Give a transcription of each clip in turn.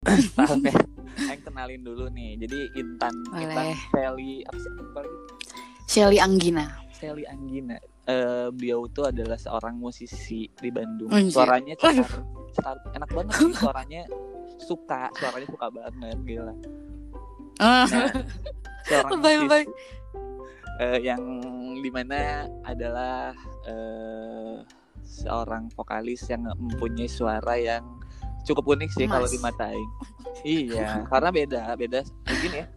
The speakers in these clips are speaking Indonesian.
Tahu ya. Aing kenalin dulu nih. Jadi Intan Boleh. Shelly apa sih? Apa lagi? Shelly Anggina. Shelly Anggina. Beliau itu adalah seorang musisi di Bandung. Anjir. Suaranya cetar, enak banget sih suaranya. Suaranya suka banget, gila. Nah, seorang Bye. musisi yang dimana adalah seorang vokalis yang mempunyai suara yang cukup unik sih kalau di mata Aing. Iya, karena beda mungkin ya.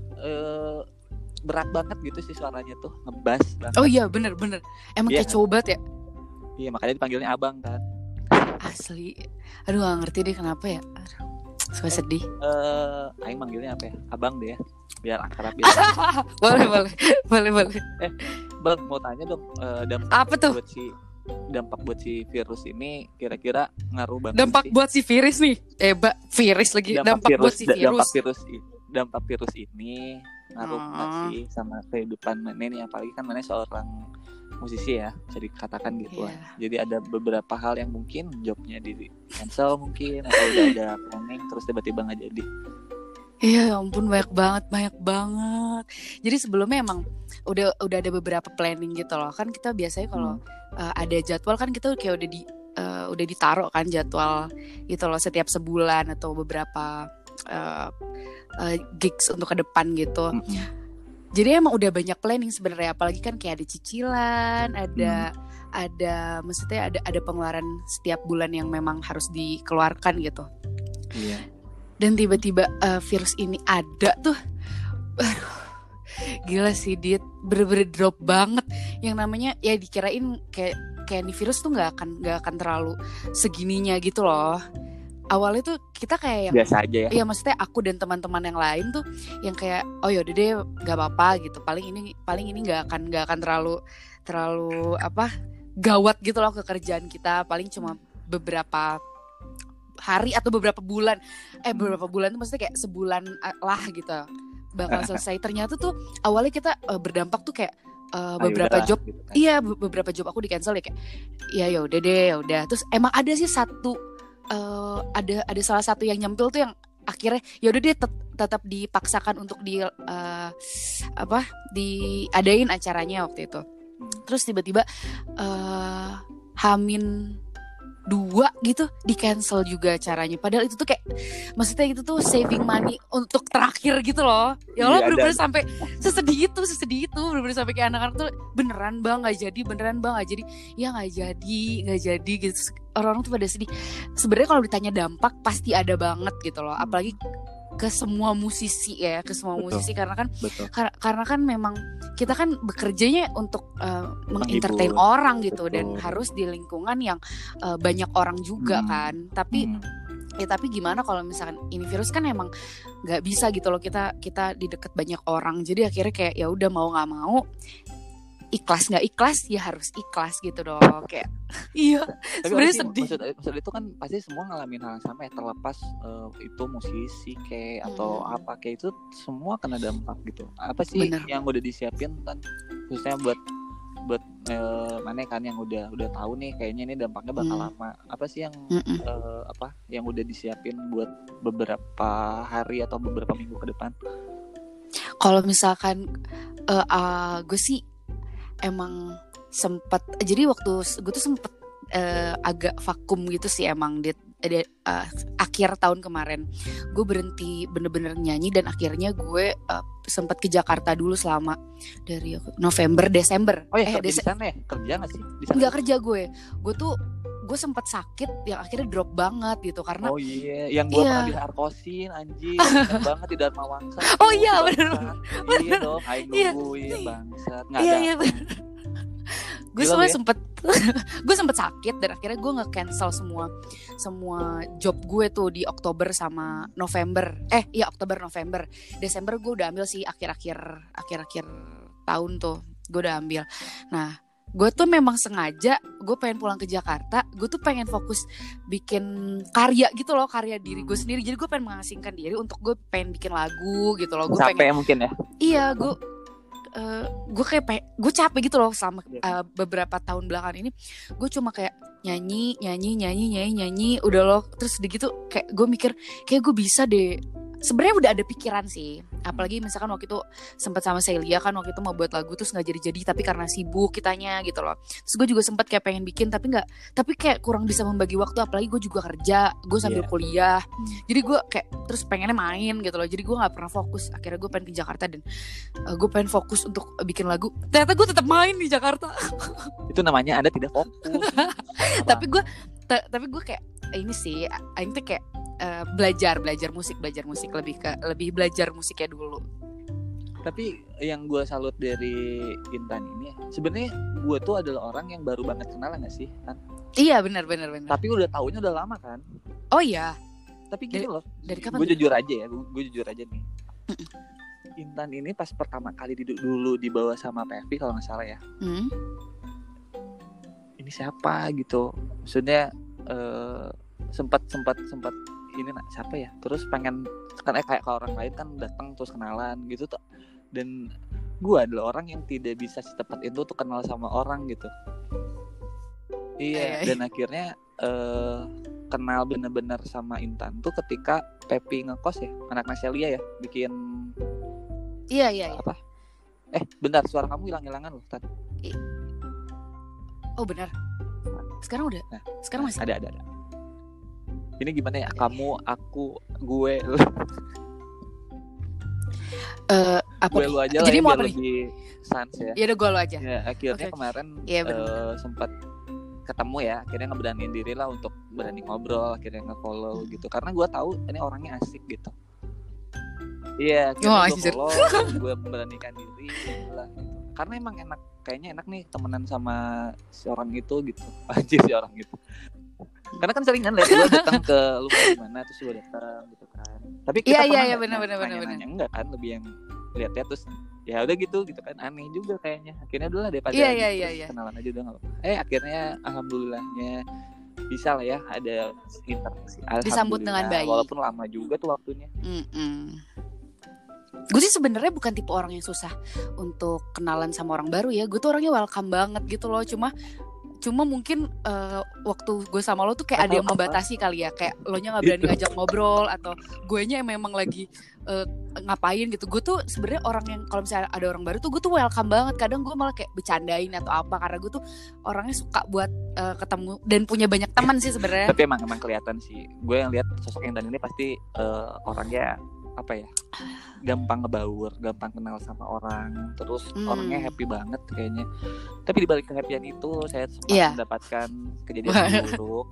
Berat banget gitu sih suaranya tuh, ngebas banget. Oh iya, bener. Emang Iya. kayak cowok banget ya. Iya, makanya dipanggilnya abang kan. Asli. Aduh, gak ngerti deh kenapa ya. Aduh, suka sedih. Aing manggilnya apa ya? Abang deh ya, biar akrab ya. Boleh. Bang, mau tanya dong, Apa tuh? dampak buat si virus ini kira-kira ngaruh banget Dampak sih? buat si virus nih. Virus lagi. Dampak buat si virus. Dampak virus ini ngaruh nggak sih sama kehidupan Mane nih? Apalagi kan Mane seorang musisi ya, bisa dikatakan gitu lah. Jadi ada beberapa hal yang mungkin jobnya di cancel mungkin, atau udah ada planning terus tiba-tiba nggak jadi. Iya, ampun, banyak banget. Jadi sebelumnya emang udah ada beberapa planning gitu loh. Kan kita biasanya kalau ada jadwal kan kita kayak udah ditaruh kan jadwal gitu loh, setiap sebulan atau beberapa gigs untuk ke depan gitu. Jadi emang udah banyak planning sebenarnya, apalagi kan kayak ada cicilan, ada maksudnya ada pengeluaran setiap bulan yang memang harus dikeluarkan gitu. Iya. Dan tiba-tiba virus ini ada tuh, aduh, gila sih Dit, bener-bener drop banget. Yang namanya ya dikirain kayak nih virus tuh nggak akan terlalu segininya gitu loh. Awalnya tuh kita kayak yang biasa aja ya. Iya, maksudnya aku dan teman-teman yang lain tuh yang kayak oh yaudah deh nggak apa-apa gitu. Paling ini nggak akan terlalu apa gawat gitu loh ke kerjaan kita. Paling cuma beberapa hari atau beberapa bulan tuh maksudnya kayak sebulan lah gitu bakal selesai. Ternyata tuh awalnya kita berdampak tuh kayak beberapa job gitu kan. Iya, beberapa job aku di cancel ya kayak ya udah deh. Terus emang ada sih ada salah satu yang nyempil tuh yang akhirnya ya udah deh tetap dipaksakan untuk diadain acaranya waktu itu. Terus tiba-tiba Hamin 2 gitu di cancel juga acaranya. Padahal itu tuh kayak maksudnya itu tuh saving money untuk terakhir gitu loh. Ya Allah, bener-bener sampai sesedih itu bener-bener sampai kayak anak-anak tuh beneran bang nggak jadi ya nggak jadi gitu. Orang-orang tuh pada sedih. Sebenarnya kalau ditanya dampak pasti ada banget gitu loh. Apalagi ke semua musisi karena kan memang kita kan bekerjanya untuk mengentertain orang gitu. Dan harus di lingkungan yang banyak orang juga kan. Tapi gimana kalau misalkan ini virus kan emang nggak bisa gitu loh kita di deket banyak orang. Jadi akhirnya kayak ya udah mau nggak mau, ikhlas nggak ikhlas ya harus ikhlas gitu dong. Kayak iya sebenarnya sedih. Maksud itu kan pasti semua ngalamin hal yang sama ya, terlepas itu musisi kayak atau apa kayak itu semua kena dampak gitu. Apa sih yang udah disiapin kan khususnya buat mana kan yang udah tahu nih kayaknya ini dampaknya bakal lama. Apa sih yang yang udah disiapin buat beberapa hari atau beberapa minggu ke depan? Kalau misalkan gue sih emang sempat, jadi waktu gue tuh sempet agak vakum gitu sih emang di akhir tahun kemarin gue berhenti bener-bener nyanyi. Dan akhirnya gue sempat ke Jakarta dulu selama dari November Desember. Di sana ya kerja nggak sih? Nggak kerja gue sempat sakit yang akhirnya drop banget gitu karena yang gue pernah diharkosin anjing banget di Dharma Wangsa. Bener iya dong, aing nungguin bangsat nggak ada. Iya bener. Gue soalnya gue sempet sakit dan akhirnya gue nge-cancel semua job gue tuh di Oktober sama November. Oktober November. Desember gue udah ambil sih akhir tahun tuh gue udah ambil. Nah, gue tuh memang sengaja gue pengen pulang ke Jakarta. Gue tuh pengen fokus bikin karya gitu loh, karya diri gue sendiri. Jadi gue pengen mengasingkan diri untuk gue pengen bikin lagu gitu loh. Gue pengen mungkin ya. Iya, gue capek gitu loh selama beberapa tahun belakangan ini. Gue cuma kayak nyanyi udah loh. Terus udah gitu kayak gue mikir kayak gue bisa deh. Sebenarnya udah ada pikiran sih, apalagi misalkan waktu itu sempat sama Celia kan, waktu itu mau buat lagu terus nggak jadi tapi karena sibuk kitanya gitu loh. Terus gue juga sempat kayak pengen bikin tapi kayak kurang bisa membagi waktu, apalagi gue juga kerja, gue sambil kuliah, jadi gue kayak terus pengennya main gitu loh, jadi gue nggak pernah fokus. Akhirnya gue pengen ke Jakarta dan gue pengen fokus untuk bikin lagu, ternyata gue tetap main di Jakarta. Itu namanya Anda tidak fokus. tapi gue kayak ini sih, ini tuh kayak belajar musik lebih belajar musiknya dulu. Tapi yang gue salut dari Intan ini sebenarnya gue tuh adalah orang yang baru banget kenal nggak sih kan? Iya benar. Tapi udah taunya udah lama kan? Oh iya. Tapi gini loh. Dari kapan? Gue jujur aja nih. Intan ini pas pertama kali dulu dibawa sama Pevi kalau nggak salah ya. Ini siapa gitu? Maksudnya sempat ini siapa ya, terus pengen kan kayak orang lain kan datang terus kenalan gitu tuh, dan gue adalah orang yang tidak bisa secepat itu tuh kenal sama orang gitu. Iya. Dan akhirnya kenal bener-bener sama Intan tuh ketika Pepi ngekos ya, anak Celia ya, bikin iya apa bentar, suara kamu hilang-hilangan loh Tan. Oh benar, sekarang udah sekarang masih ada. Ini gimana ya? Kamu, aku, gue, lu. Apa gue lu aja jadi lah, mau biar lebih sans ya. Ya udah gue lu aja. Ya, akhirnya kemarin sempat ketemu ya. Akhirnya ngeberaniin diri lah untuk berani ngobrol. Akhirnya nge-follow gitu. Karena gue tahu ini orangnya asik gitu. Iya, akhirnya gue follow. Gue memberanikan diri lah gitu. Karena emang kayaknya enak nih temenan sama si orang itu gitu. Anjir si orang itu. Karena kan sering kan lihat gue datang ke lu gimana, terus gue datang gitu kan. Tapi kita benar. enggak kan, lebih yang lihat-lihat terus ya udah gitu kan, aneh juga kayaknya. Akhirnya dulu lah daripada kenalan aja udah nggak apa. Akhirnya alhamdulillahnya bisa lah ya ada interaksi. Disambut dengan baik. Walaupun lama juga tuh waktunya. Gue sih sebenarnya bukan tipe orang yang susah untuk kenalan sama orang baru ya. Gue tuh orangnya welcome banget gitu loh. Cuma mungkin waktu gue sama lo tuh kayak ada yang membatasi kali ya, kayak lo nya nggak berani ngajak ngobrol atau gue nya memang lagi ngapain gitu. Gue tuh sebenarnya orang yang kalau misalnya ada orang baru tuh gue tuh welcome banget. Kadang gue malah kayak bercandain atau apa, karena gue tuh orangnya suka buat ketemu dan punya banyak teman sih sebenarnya. Tapi emang kelihatan sih, gue yang lihat sosok Intan ini pasti orangnya apa ya, gampang ngebaur, gampang kenal sama orang, terus orangnya happy banget kayaknya. Tapi di balik kehappyan itu saya sempat mendapatkan kejadian buruk.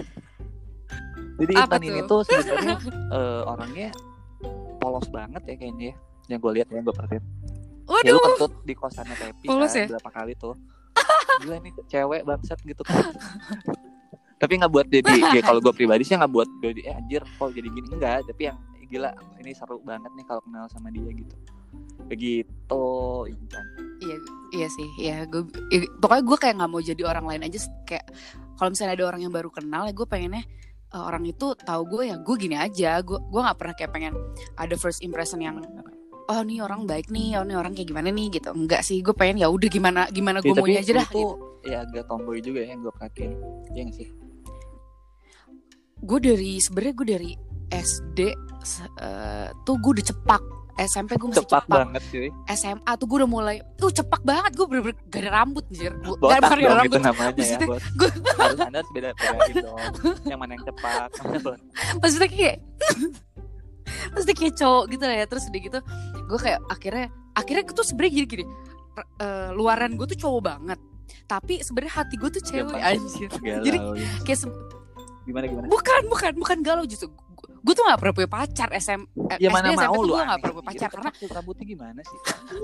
Jadi Intan ini tuh sebenarnya orangnya polos banget ya kayaknya ya, yang gue lihat, yang gue perhatiin. Ya lu kentut di kosannya Pepi kan ya? Berapa kali tuh. Gila ini cewek bangsat gitu kan. Tapi nggak buat jadi kalau gue pribadi sih nggak buat jadi anjir kok jadi gini, enggak. Tapi yang gila ini seru banget nih kalau kenal sama dia gitu. Begitu Intan. Iya sih ya, pokoknya gue kayak nggak mau jadi orang lain aja. Kayak kalau misalnya ada orang yang baru kenal ya gue pengennya orang itu tahu gue ya gue gini aja. Gue nggak pernah kayak pengen ada first impression yang oh nih orang baik nih, oh nih orang kayak gimana nih gitu. Enggak sih, gue pengen ya udah gimana gue maunya aja dah gitu. Ya agak tomboy juga ya yang gue perhatiin. Iya nggak sih? Gue dari SD tuh gue udah cepak. SMP gue masih cepak banget sih. SMA tuh gue udah mulai cepak banget. Gue bener-bener gak ada rambut anjir. Gak ada rambut itu namanya ya bos. Harus Anda beda-bedain dong. Yang mana yang cepak. Maksudnya kayak cowok gitu lah ya. Terus udah gitu gue kayak akhirnya gue tuh sebenarnya gini luaran gue tuh cowok banget, tapi sebenarnya hati gue tuh cewek anjir. Jadi kayak gimana? Bukan galau, justru gue tuh gak pernah punya pacar ya mana SD, mau SMP lu gue gak pernah punya pacar karena rambutnya gimana sih?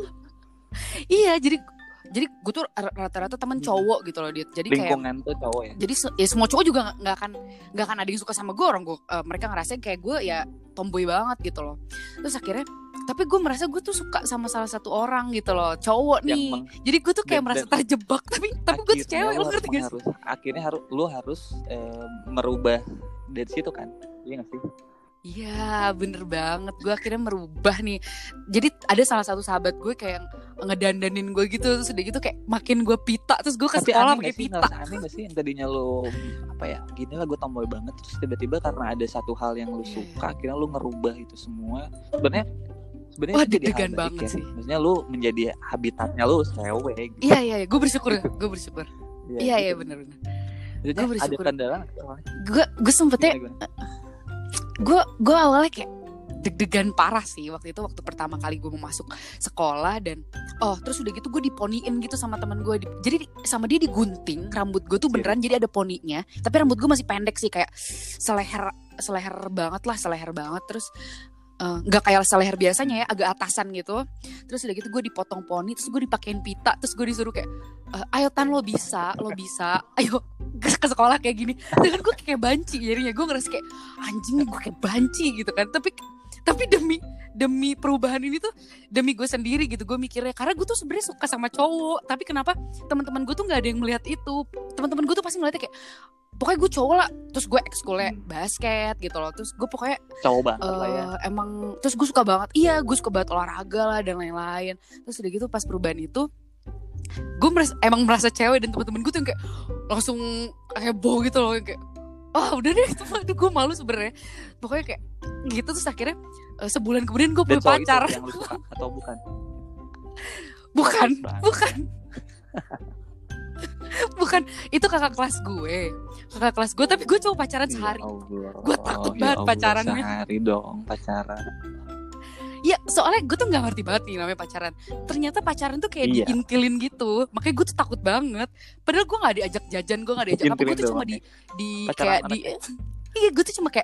Iya, jadi gue tuh rata-rata temen cowok gitu loh dia. Jadi lingkungan tuh cowok ya. Jadi ya semua cowok juga nggak akan ada yang suka sama gue. Mereka ngerasain kayak gue ya tomboy banget gitu loh. Terus akhirnya tapi gue merasa gue tuh suka sama salah satu orang gitu loh, cowok nih. Jadi gue tuh kayak merasa terjebak. Tapi gue tuh cewek, lo ngerti gak sih? Akhirnya lu harus merubah dari situ kan, iya nggak sih? Iya bener banget. Gue akhirnya merubah nih. Jadi ada salah satu sahabat gue kayak ngedandanin gue gitu. Terus udah gitu kayak makin gue pita. Terus gue ke tapi sekolah pakai pita. Aneh gak sih yang tadinya lo apa ya, gini lah gue tomboy banget, terus tiba-tiba karena ada satu hal yang lo suka akhirnya lo ngerubah itu semua. Sebenarnya wah deg-degan banget sih. Maksudnya lo menjadi habitatnya lo cewek gitu. Iya gue bersyukur. Iya gitu. Bener. Gue bersyukur. Ada kendala gue sempetnya gue awalnya kayak deg-degan parah sih waktu itu, waktu pertama kali gue mau masuk sekolah. Dan terus udah gitu gue diponiin gitu sama teman gue. Jadi sama dia digunting rambut gue tuh beneran jadi ada poninya, tapi rambut gue masih pendek sih, kayak seleher banget. Terus nggak kayak seleher biasanya ya, agak atasan gitu. Terus udah gitu gue dipotong poni, terus gue dipakein pita, terus gue disuruh kayak ayo Tan, lo bisa ayo ke sekolah kayak gini. Dengan gue kayak banci, jadinya gue ngerasa kayak anjing nih, gue kayak banci gitu kan. Tapi demi perubahan ini tuh demi gue sendiri gitu, gue mikirnya karena gue tuh sebenarnya suka sama cowok, tapi kenapa teman-teman gue tuh nggak ada yang melihat itu. Teman-teman gue tuh pasti ngeliatnya kayak pokoknya gue cowok lah, terus gue ekskulnya basket gitu loh, terus gue pokoknya cowok banget lah ya. Emang terus gue suka banget olahraga lah dan lain-lain. Terus udah gitu pas perubahan itu gue emang merasa cewek, dan teman-teman gue tuh kayak langsung heboh gitu loh, kayak udah deh itu gue malu sebenarnya, pokoknya kayak gitu. Terus akhirnya sebulan kemudian gue punya pacar. Yang lu suka atau bukan? Bukan, itu kakak kelas gue, tapi gue cuma pacaran sehari. Gue takut banget pacarannya. Sehari dong pacaran. Ya soalnya gue tuh gak ngerti banget nih namanya pacaran. Ternyata pacaran tuh kayak diintilin gitu. Makanya gue tuh takut banget. Padahal gue gak diajak jajan, gue gak diajak apa. Gue tuh cuma di kayak di iya gue tuh cuma kayak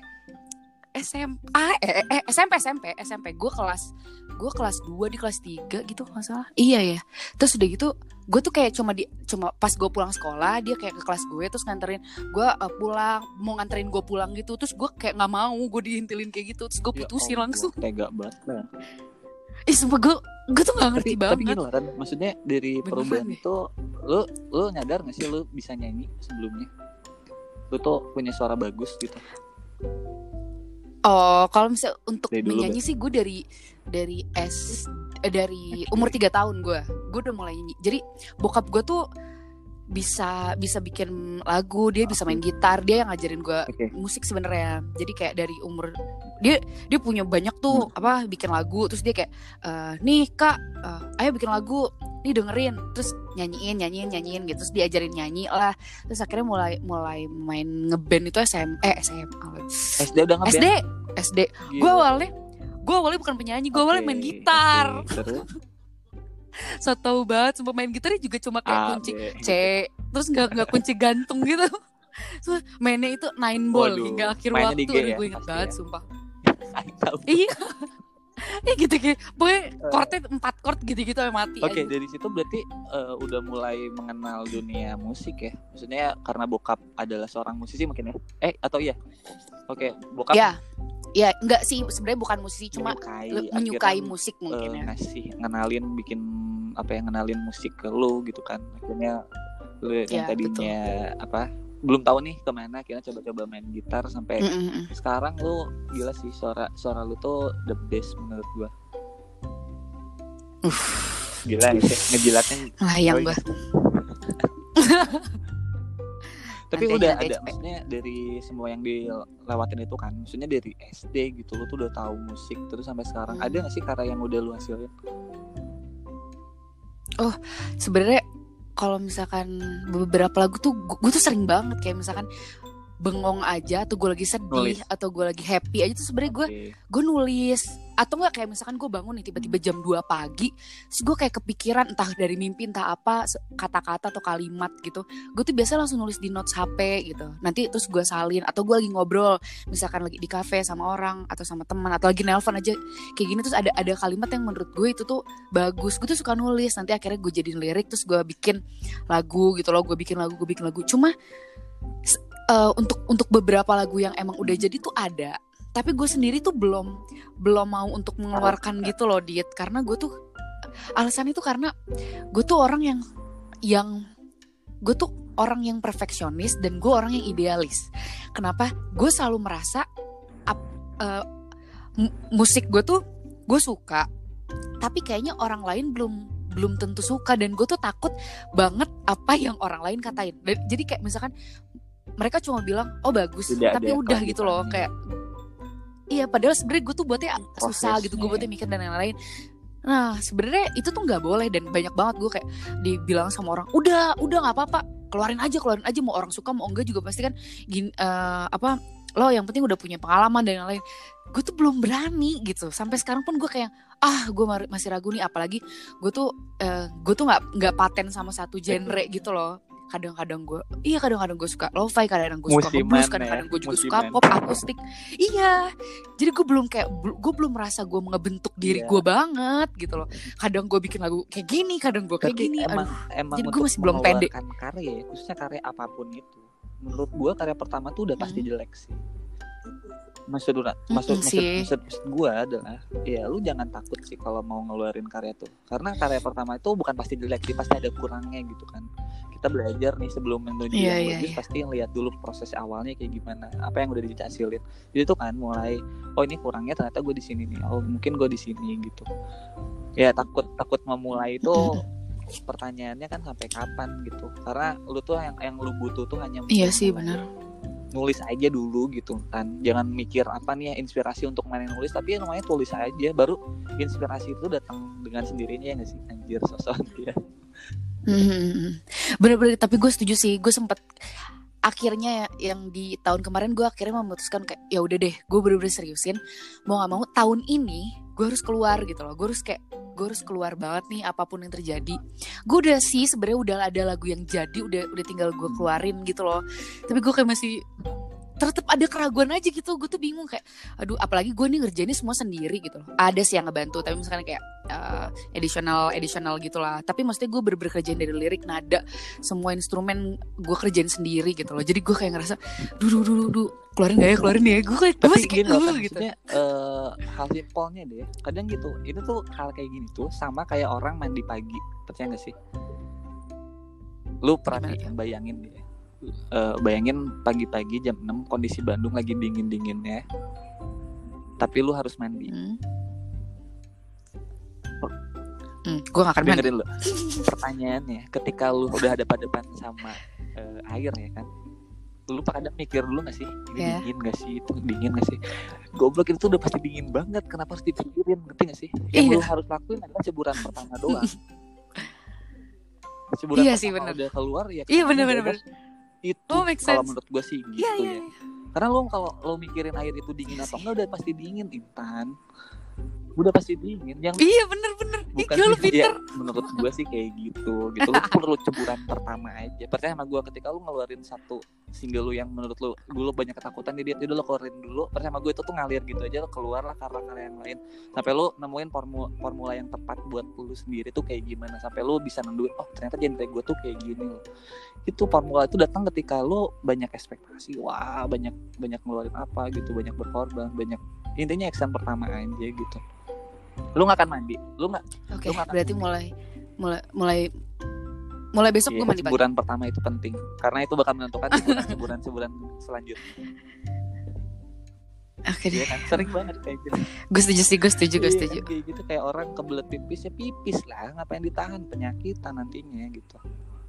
SMP. Gue kelas 2 di kelas 3 gitu gak salah. Iya ya. Terus udah gitu gue tuh kayak cuma pas gue pulang sekolah dia kayak ke kelas gue, terus nganterin gue pulang, mau nganterin gue pulang gitu. Terus gue kayak nggak mau, gue diintilin kayak gitu, terus gue putusin langsung. Tega banget. Sumpah gue tuh nggak ngerti banget. Tapi gini loh kan, maksudnya dari perubahan itu lu nyadar nggak sih lu bisa nyanyi sebelumnya? Lu tuh punya suara bagus gitu. Kalau misalnya untuk menyanyi sih gue dari umur 3 tahun gue udah mulai nyanyi. Jadi bokap gue tuh bisa bikin lagu, dia bisa main gitar, dia yang ngajarin gue musik sebenarnya. Jadi kayak dari umur dia punya banyak tuh bikin lagu, terus dia kayak nih kak, ayo bikin lagu, nih dengerin, terus nyanyiin gitu, terus diajarin nyanyi lah. Terus akhirnya mulai main ngeband itu SMA. SD udah ngeband? SD. Gue awalnya bukan penyanyi, gue awalnya main gitar. So tau banget, sumpah main gitarnya juga cuma kayak kunci C, terus nggak kunci gantung gitu. So, mainnya itu 9 ball hingga akhir waktu. Gue inget banget sumpah. Iya. Gitu kayak pokoknya chordnya 4 chord gitu yang mati. Oke, dari situ berarti udah mulai mengenal dunia musik ya. Maksudnya karena bokap adalah seorang musisi mungkin ya. Atau iya. Oke, bokap. Ya enggak sih, sebenarnya bukan musisi, cuma menyukai musik mungkin ya. Ngenalin musik ke lu gitu kan. Akhirnya lu yang tadinya betul. Belum tahu nih kemana, akhirnya coba-coba main gitar sampai sekarang lu gila sih, suara lu tuh the best menurut gua. Gila ya, ngejilatnya layang gua. Tapi udah ada maksudnya dari semua yang dilewatin itu kan, maksudnya dari SD gitu lu tuh udah tahu musik terus sampai sekarang. Ada nggak sih karya yang udah lu hasilin? Sebenarnya kalau misalkan beberapa lagu tuh gue tuh sering banget kayak misalkan bengong aja, atau gue lagi sedih, atau gue lagi happy aja tuh sebenarnya gue nulis. Atau nggak kayak misalkan gue bangun nih tiba-tiba jam 2 pagi, terus gue kayak kepikiran entah dari mimpi entah apa kata-kata atau kalimat gitu, gue tuh biasa langsung nulis di notes HP gitu. Nanti terus gue salin, atau gue lagi ngobrol misalkan lagi di kafe sama orang atau sama teman, atau lagi nelpon aja kayak gini, terus ada kalimat yang menurut gue itu tuh bagus, gue tuh suka nulis. Nanti akhirnya gue jadiin lirik, terus gue bikin lagu gitu loh. Gue bikin lagu. Cuma untuk beberapa lagu yang emang udah jadi tuh ada, tapi gue sendiri tuh belum mau untuk mengeluarkan gitu loh, Dit. Karena gue tuh alasan itu karena gue tuh orang yang perfeksionis, dan gue orang yang idealis. Kenapa? Gue selalu merasa musik gue tuh gue suka, tapi kayaknya orang lain belum tentu suka, dan gue tuh takut banget apa yang orang lain katain. Jadi kayak misalkan mereka cuma bilang oh bagus, tidak tapi udah gitu loh, kayak iya padahal sebenarnya gue tuh buatnya susah gitu, gue buatnya mikir dan lain-lain. Nah sebenarnya itu tuh nggak boleh, dan banyak banget gue kayak dibilang sama orang udah nggak apa-apa, keluarin aja mau orang suka mau enggak juga pasti kan gini, lo yang penting udah punya pengalaman dan lain-lain. Gue tuh belum berani gitu, sampai sekarang pun gue kayak gue masih ragu nih, apalagi gue tuh nggak paten sama satu genre gitu loh. Kadang-kadang gue suka lo-fi, kadang-kadang gue suka blues, kadang-kadang gue juga suka pop akustik. Iya, jadi gue belum merasa gue ngebentuk diri gue banget gitu loh. Kadang gue bikin lagu kayak gini, kadang gue kayak gini. Emang jadi gue masih belum pede. Karya, khususnya karya apapun itu, menurut gue karya pertama tuh udah pasti jelek sih. Maksud gue adalah ya lu jangan takut sih kalau mau ngeluarin karya tuh, karena karya pertama itu bukan pasti jelek sih, pasti ada kurangnya gitu kan. Kita belajar nih sebelum menuju yang bagus, pasti ngeliat dulu proses awalnya kayak gimana, apa yang udah dihasilin. Jadi tuh kan mulai ini kurangnya ternyata gue di sini nih, mungkin gue di sini gitu ya. Takut memulai itu pertanyaannya kan sampai kapan gitu, karena lu tuh yang lu butuh tuh hanya sih benar, nulis aja dulu gitu kan. Jangan mikir apa nih ya inspirasi untuk main nulis, tapi namanya tulis aja, baru inspirasi itu datang dengan sendirinya, ya nggak sih? Anjir sosok dia. Bener-bener, tapi gue setuju sih. Gue sempet akhirnya yang di tahun kemarin gue akhirnya memutuskan kayak ya udah deh, gue bener-bener seriusin, mau nggak mau tahun ini gue harus keluar gitu loh. Gue harus keluar banget nih apapun yang terjadi. Gue udah sih sebenarnya udah ada lagu yang jadi, udah tinggal gue keluarin gitu loh. Tapi gue kayak masih tetap ada keraguan aja gitu. Gue tuh bingung kayak aduh, apalagi gue nih ngerjainnya semua sendiri gitu loh. Ada sih yang ngebantu, tapi misalkan kayak additional gitulah. Tapi maksudnya gue kerjain dari lirik, nada, semua instrumen gue kerjain sendiri gitu loh. Jadi gue kayak ngerasa duh keluarin ya gue masih kayak gitu. Hal simpelnya deh kadang gitu, itu tuh hal kayak gini tuh sama kayak orang mandi pagi, percaya gak sih? Lu pernah bayangin deh, bayangin pagi-pagi jam 6 kondisi Bandung lagi dingin-dinginnya, tapi lu harus mandi. Gue gak akan mandi. Dengerin lu, pertanyaannya ketika lu udah hadapan sama air ya kan, lu kadang mikir dulu gak sih ini dingin gak sih, itu dingin gak sih? Goblok, itu udah pasti dingin banget, kenapa harus dipikirin, ngerti gak sih? Yang lu harus lakuin adalah ceburan pertama doang. Ceburan pertama udah keluar ya. Iya bener. Itu kalau menurut gue sih gitu ya. Karena lu kalau lu mikirin air itu dingin atau enggak, udah pasti dingin, Intan. Udah pasti dingin. Iya bener. Bukan lu pinter. Ya, menurut gue sih kayak gitu. Lu perlu ceburan pertama aja. Percaya sama gue, ketika lu ngeluarin satu single lu yang menurut lu dulu banyak ketakutan di dia, lu keluarin dulu. Percaya sama gue, itu tuh ngalir gitu aja, lu keluar lah karya-karya yang lain sampai lu nemuin formula yang tepat buat lu sendiri tuh kayak gimana, sampai lu bisa nentuin ternyata genre gue tuh kayak gini loh. Itu formula itu datang ketika lu banyak ekspektasi, banyak ngeluarin apa gitu, banyak berkorban, banyak, intinya action pertama aja gitu. Lu nggak akan mandi, lu nggak. Oke, berarti mulai besok gue mandi pagi. Ceburan pertama itu penting karena itu bakal menentukan ceburan selanjutnya. Oke deh. Kan? Sering banget kayak gitu. Gue setuju. Kayak gitu, kayak orang kebelet pipis ya pipis lah, ngapain ditahan, penyakitan nantinya gitu.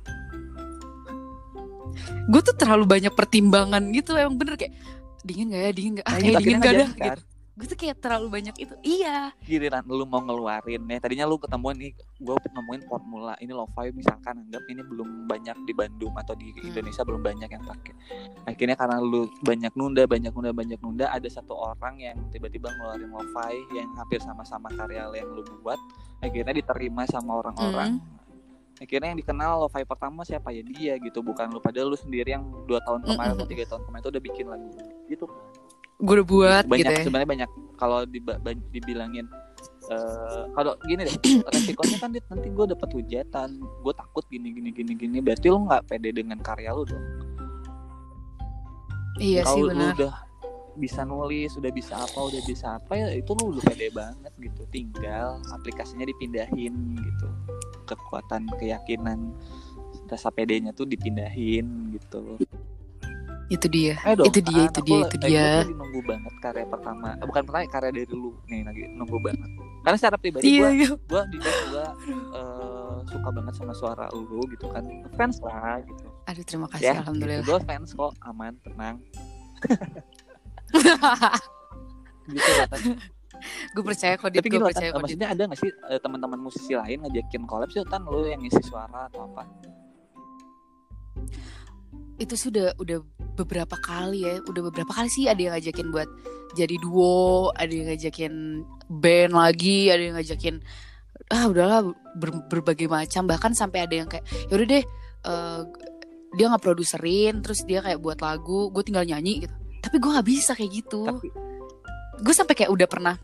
Gue tuh terlalu banyak pertimbangan gitu, emang bener kayak dingin gak ya, kayak dingin gak ada gitu. Gue tuh kayak terlalu banyak itu. Iya. Giliran lu mau ngeluarin ya, tadinya lu ketemuan nih, gue nemuin formula ini lo-fi misalkan, anggap ini belum banyak di Bandung atau di Indonesia belum banyak yang pakai. Akhirnya karena lu banyak nunda, ada satu orang yang tiba-tiba ngeluarin lo-fi yang hampir sama-sama karya yang lu buat, akhirnya diterima sama orang-orang. Akhirnya yang dikenal lo-fi pertama siapa ya, dia gitu, bukan lu. Padahal lu sendiri yang 2 tahun kemarin atau 3 tahun kemarin itu udah bikin lagu gitu. Gue udah buat banyak, gitu ya. Sebenarnya banyak kalau dibilangin kalau gini deh, resikonya kan nanti gue dapet hujatan, gue takut gini. Berarti lo nggak pede dengan karya lo dong. Iya sih benar. Kalau lo udah bisa nulis, udah bisa apa ya, itu lo udah pede banget gitu. Tinggal aplikasinya dipindahin gitu, kekuatan keyakinan rasa pedenya tuh dipindahin gitu. Itu dia. Dong, itu dia. Gue lagi nunggu banget karya pertama. Bukan pertama, karya dari lu nih, lagi nunggu banget. Karena secara pribadi gue suka banget sama suara lu gitu kan. Fans lah gitu. Aduh, terima kasih ya, alhamdulillah. Gue fans kok, aman, tenang. Gitu kan. Gue percaya kok. Tapi gini lah, maksudnya ada nggak sih teman-teman musisi lain ngajakin collab sih, Tan, lu yang ngisi suara atau apa? Itu sudah beberapa kali ya, sih ada yang ngajakin buat jadi duo, ada yang ngajakin band lagi, ada yang ngajakin udahlah berbagai macam, bahkan sampai ada yang kayak yaudah deh dia nggak produserin, terus dia kayak buat lagu, gue tinggal nyanyi gitu. Tapi gue nggak bisa kayak gitu. Gue sampai kayak udah pernah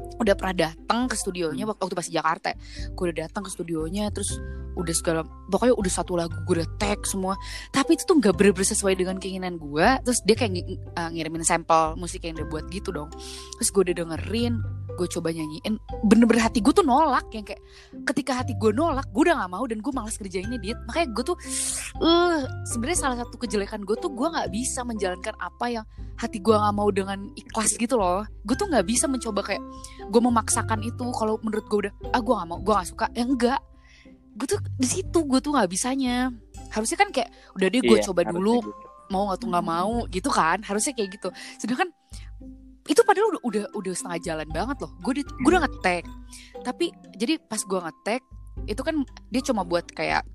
datang ke studionya waktu pas di Jakarta. Gue udah datang ke studionya, terus pokoknya udah satu lagu gue udah tag semua, tapi itu tuh nggak bener-bener sesuai dengan keinginan gue. Terus dia kayak ngirimin sampel musik yang dia buat gitu dong. Terus gue udah dengerin, gue coba nyanyiin, bener-bener hati gue tuh nolak. Yang kayak ketika hati gue nolak, gue udah nggak mau dan gue malas kerjainnya, Dit. Makanya gue tuh sebenarnya salah satu kejelekan gue tuh gue nggak bisa menjalankan apa yang hati gue nggak mau dengan ikhlas gitu loh. Gue tuh nggak bisa mencoba kayak gue memaksakan itu. Kalau menurut gue udah gue nggak mau, gue nggak suka, ya enggak. Gue tuh di situ gue tuh nggak bisanya. Harusnya kan kayak udah deh gue coba dulu, mau nggak tuh nggak mau gitu kan, harusnya kayak gitu. Sedangkan itu padahal udah setengah jalan banget loh. Gue udah nge-tag, tapi jadi pas gue nge-tag itu kan dia cuma buat kayak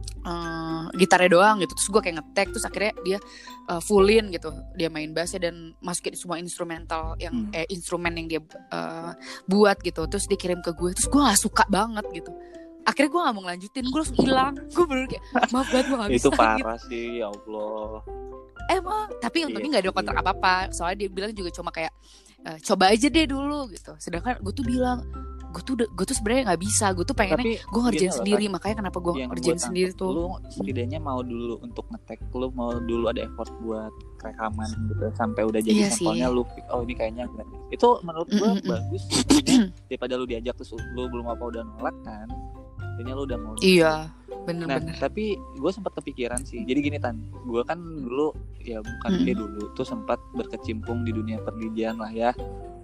gitarnya doang gitu. Terus gue kayak nge-tag, terus akhirnya dia fullin gitu, dia main bassnya dan masukin semua instrumental yang instrumen yang dia buat gitu. Terus dia kirim ke gue, terus gue nggak suka banget gitu. Akhirnya gue gak mau ngelanjutin, gue langsung hilang. Gue bener kayak, maaf banget gue gak bisa. Itu parah gitu sih, ya Allah. Emang, tapi untungnya gak ada kontrak apa-apa. Soalnya dia bilang juga cuma kayak coba aja deh dulu gitu. Sedangkan gue tuh bilang, gue tuh sebenarnya gak bisa. Gue tuh pengennya gue ngerjain sendiri. Makanya kenapa gue ngerjain sendiri tuh. Lu setidaknya mau dulu untuk nge-tag, lu mau dulu ada effort buat rekaman gitu. Sampai udah jadi sampelnya lu, oh ini kayaknya itu menurut gue bagus sih. Daripada lu diajak terus lu belum apa udah nolak kan. Kayaknya lu udah mau. Iya, bener-bener. Nah, tapi gue sempat kepikiran sih. Jadi gini, Tan, gue kan dulu ya bukan dulu tuh sempat berkecimpung di dunia perdijian lah ya.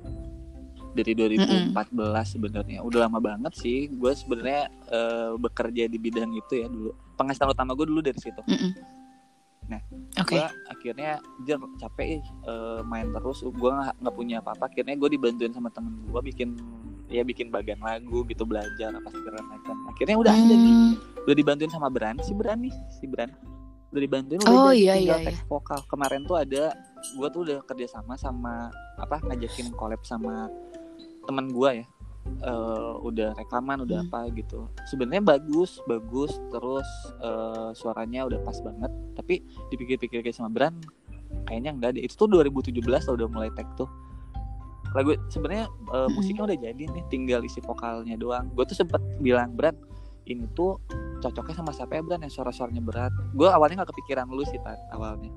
Dari 2014 sebenarnya. Udah lama banget sih. Gue sebenarnya bekerja di bidang itu ya dulu. Penghasilan utama gue dulu dari situ. Nah, gue akhirnya capek main terus. Gue nggak punya apa-apa. Akhirnya gue dibantuin sama temen gue bikin bagian lagu gitu, belajar apa segala macam. Akhirnya udah ada nih, udah dibantuin sama Bran udah dibantuin, tinggal teks vokal. Kemarin tuh ada, gue tuh udah kerja sama ngajakin collab sama teman gue ya, udah rekaman udah apa gitu. Sebenarnya bagus terus suaranya udah pas banget, tapi dipikir-pikir kayak sama Bran kayaknya enggak deh. Itu tuh 2017 udah mulai tag tuh lagu. Sebenarnya musiknya udah jadi nih, tinggal isi vokalnya doang. Gue tuh sempet bilang, Bran, ini tuh cocoknya sama siapa ya, Bran, yang suara-suaranya berat. Gue awalnya nggak kepikiran lu sih, Tan, awalnya.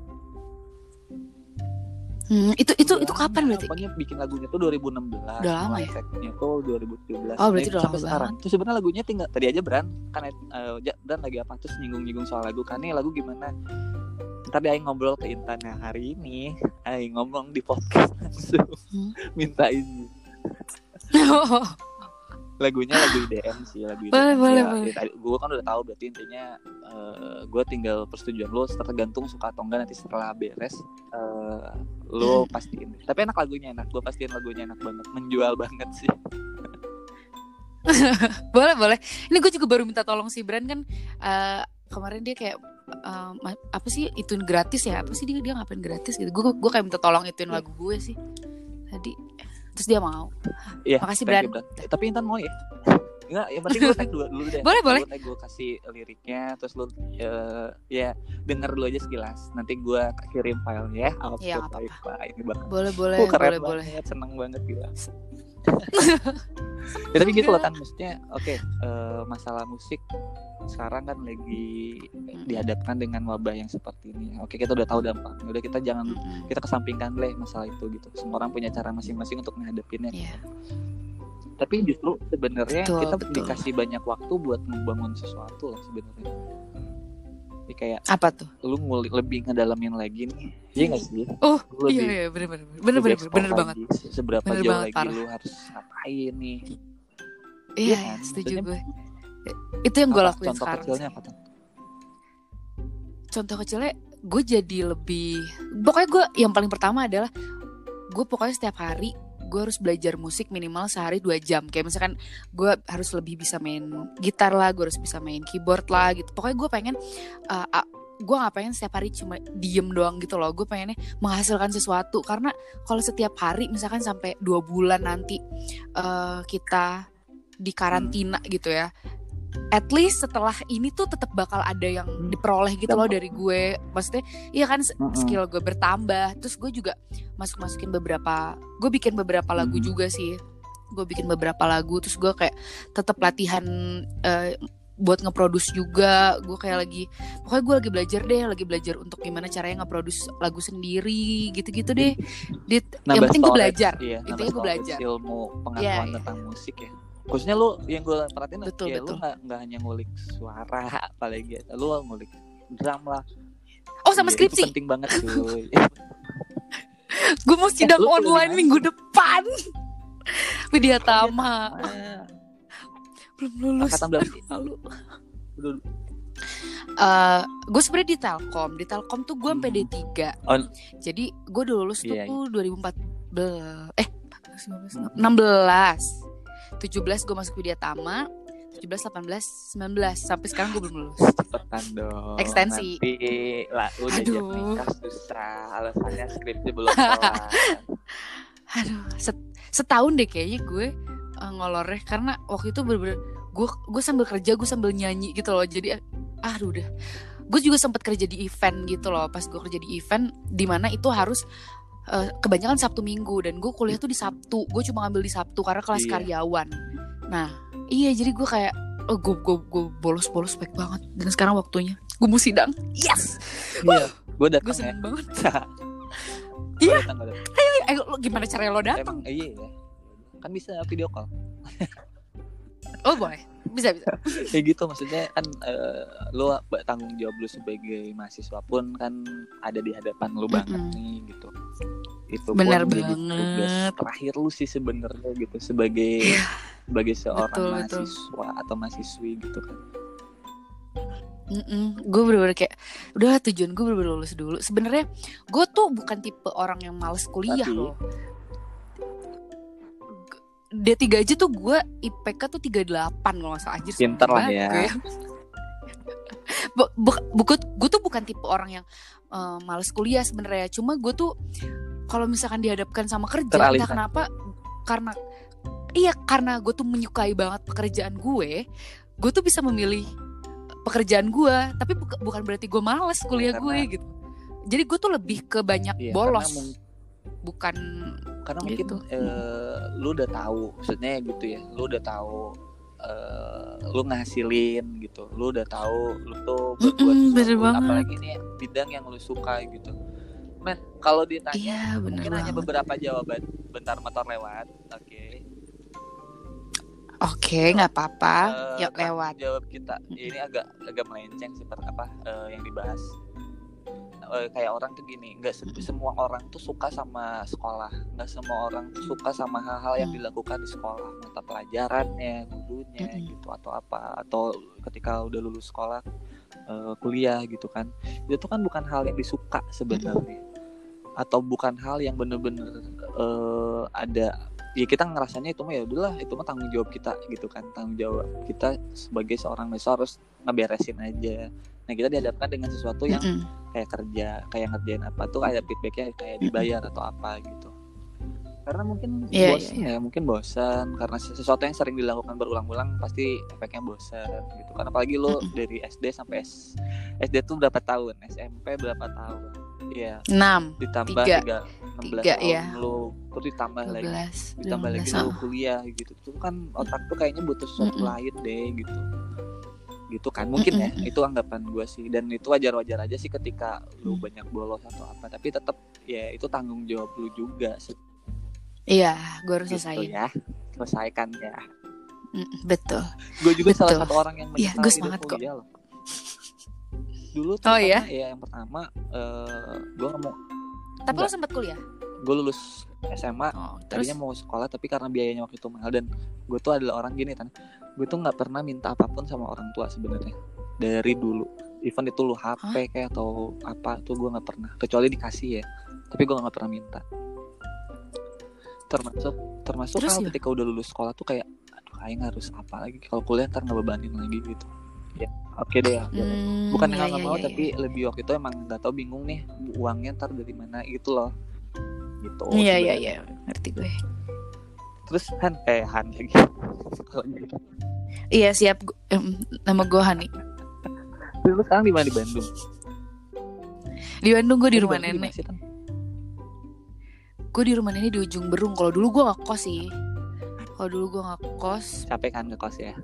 Itu kapan berarti? Pokoknya bikin lagunya tuh 2016. Udah lama ya? Tag-nya tuh 2017. Oh, berarti udah lama sekarang. Terus sebenarnya lagunya tinggal tadi aja Bran, kan Bran lagi apa, terus nyinggung soal lagu kan, nih lagu gimana? Tadi Aing ngobrol ke Intan. Nah, hari ini Aing ngomong di podcast langsung minta izin. Lagunya lagu IDM sih, lagu IDM. Boleh. Gue kan udah tahu, berarti intinya gue tinggal persetujuan lo, tergantung suka atau enggak nanti setelah beres. Lo pastiin. Tapi enak lagunya, gue pastiin lagunya enak banget, menjual banget sih. boleh. Ini gue juga baru minta tolong si Bran kan. Kemarin dia kayak apa sih, ituin gratis ya, apa sih dia ngapain gratis gitu. Gue kayak minta tolong ituin lagu gue sih tadi, terus dia mau. Makasih Bran. Tapi Intan mau ya? Enggak, yang penting gue tag dulu deh. Boleh. Gue kasih liriknya, terus lu ya denger dulu aja sekilas. Nanti gue kirim filenya ya. Iya, nggak apa-apa. Ini banget. Boleh. Banget, seneng banget gila. Ya, tapi gitu loh Tan, maksudnya masalah musik sekarang kan lagi dihadapkan dengan wabah yang seperti ini. Oke, kita udah tahu dampaknya. Udah, kita jangan kita kesampingkan deh masalah itu gitu. Semua orang punya cara masing-masing untuk menghadapinya. Tapi justru sebenarnya kita dikasih banyak waktu buat membangun sesuatu lah sebenarnya. Ya, kayak apa tuh? Lu ngulik lebih ngedalamin lagi nih. Iya nggak sih? Oh iya bener banget. Seberapa bener jauh banget, lagi parah. lu harus ngapain nih? Iya kan? setuju Maksudnya, gue. Itu yang gue lakuin contoh sekarang. Contoh kecilnya apa tuh? Contoh kecilnya gue jadi lebih, pokoknya gue yang paling pertama adalah gue pokoknya setiap hari gue harus belajar musik minimal sehari 2 jam. Kayak misalkan gue harus lebih bisa main gitar lah, gue harus bisa main keyboard lah gitu. Pokoknya gue pengen gue gak pengen setiap hari cuma diem doang gitu loh. Gue pengennya menghasilkan sesuatu. Karena kalau setiap hari misalkan sampai 2 bulan nanti kita di karantina gitu ya, at least setelah ini tuh tetap bakal ada yang diperoleh gitu loh dari gue. Maksudnya iya kan, skill gue bertambah. Terus gue juga masukin beberapa, gue bikin beberapa lagu juga sih. Gue bikin beberapa lagu, terus gue kayak tetap latihan buat ngeproduce juga. Gue kayak pokoknya gue lagi belajar untuk gimana caranya ngeproduce lagu sendiri gitu-gitu deh. Yang penting gue belajar. Intinya gue belajar ilmu pengetahuan tentang musik ya. Khususnya lu yang gue perhatiin betul. Lu gak hanya ngulik suara apalagi, lu ngulik drum lah. Oh sama skripsi. Itu penting banget cuy. Gue mau sidang online minggu depan. Widya Tama. Belum lulus. Angkatan berapa sih? Gue sebenarnya di Telkom tuh gue sampai D3. Jadi gue udah lulus tuh 2014 16 17 gue masuk Widya Tama, 17, 18, 19 sampai sekarang gue belum lulus. Cepetan dong. Ekstensi. Nanti lah udah jadi nikah susah, alasannya skripsi belum kelar. Aduh, setahun deh kayaknya gue ngolornya karena waktu itu bener-bener gue sambil kerja, gue sambil nyanyi gitu loh. Jadi aduh udah. Gue juga sempat kerja di event gitu loh. Pas gue kerja di event dimana itu harus kebanyakan Sabtu Minggu, dan gue kuliah tuh di Sabtu. Gue cuma ngambil di Sabtu karena kelas karyawan. Nah iya, jadi gue kayak gue bolos baik banget. Dan sekarang waktunya gue mau sidang. Yes. Iya, gue datang. Gue seneng banget. Iya. Ayo, gimana caranya lo datang? Iya. Kan bisa video call. Oh boleh, bisa. Kayak gitu maksudnya kan, lu tanggung jawab lu sebagai mahasiswa pun kan ada di hadapan lu banget nih gitu. Itu benar pun jadi tugas terakhir lu sih sebenarnya gitu sebagai seorang mahasiswa atau mahasiswi gitu kan. Gue bener-bener kayak udah, tujuan gue bener-bener lulus dulu. Sebenarnya gue tuh bukan tipe orang yang males kuliah loh. D3 aja tuh gue IPK tuh 38 kalau gak salah. Anjir, pinter lah ya. Gue tuh bukan tipe orang yang males kuliah sebenarnya. Cuma gue tuh kalau misalkan dihadapkan sama kerja, entah kenapa, karena gue tuh menyukai banget pekerjaan gue tuh bisa memilih pekerjaan gue. Tapi bukan berarti gue males kuliah gue gitu. Jadi gue tuh lebih ke banyak bolos. Bukan karena gitu. Mungkin lu udah tahu, maksudnya gitu ya, lu udah tahu lu ngasilin gitu, lu udah tahu lu tuh berbuat apalagi nih bidang yang lu suka gitu. Men, kalau ditanya mungkin hanya beberapa jawaban, bentar motor lewat. Oke, nggak apa-apa. Yuk lewat. Jawab kita ini agak melenceng seperti apa yang dibahas. Kayak orang tuh gini, nggak semua orang tuh suka sama sekolah, nggak semua orang tuh suka sama hal-hal yang dilakukan di sekolah, mata pelajarannya, gurunya gitu atau apa, atau ketika udah lulus sekolah kuliah gitu kan, itu tuh kan bukan hal yang disuka sebenarnya, atau bukan hal yang bener-bener ada. Ya kita ngerasanya itu mah ya udahlah, itu mah tanggung jawab kita gitu kan, tanggung jawab kita sebagai seorang mahasiswa harus ngeberesin aja. Nah kita dihadapkan dengan sesuatu yang kayak kerja, kayak ngerjain apa tuh ada feedbacknya kayak dibayar atau apa gitu. Karena mungkin bosan ya, mungkin bosan karena sesuatu yang sering dilakukan berulang-ulang pasti efeknya bosan gitu. Karena apalagi lo dari SD sampai SD tuh berapa tahun, SMP berapa tahun? Iya. 6 ditambah 16 tahun ya. Lo terus ditambah 12, lagi lo kuliah gitu. Itu kan otak tuh kayaknya butuh sesuatu lain deh gitu kan mungkin ya, itu anggapan gue sih, dan itu wajar-wajar aja sih ketika lu banyak bolos atau apa, tapi tetap ya itu tanggung jawab lu juga sih. Iya, gue harus gitu selesaikan ya. Betul. Gue juga salah satu orang yang menyesal hidup kuliah loh. Dulu tuh karena yang pertama gue nggak mau. Tapi lo sempat kuliah? Gue lulus SMA, tadinya mau sekolah tapi karena biayanya waktu itu mahal, dan gue tuh adalah orang gini kan, gue tuh nggak pernah minta apapun sama orang tua sebenarnya dari dulu. Even itu lu HP kayak atau apa tuh gue nggak pernah, kecuali dikasih ya, tapi gue nggak pernah minta. Termasuk kalau ketika udah lulus sekolah tuh kayak, aduh aing harus apa lagi kalau kuliah ntar ngebebanin lagi gitu. Ya oke deh ya. Bukan yang nggak mau tapi lebih waktu itu emang nggak tahu, bingung nih uangnya ntar dari mana gitu loh. Gitu. Iya ngerti gue. Terus Han lagi. Iya siap. Nama gue Hani. Lu sekarang di mana, di Bandung? Di Bandung, gue di rumah nenek. Gue di rumah nenek di ujung Berung. Kalau dulu gue ngekos sih. Capek kan ngekos ya?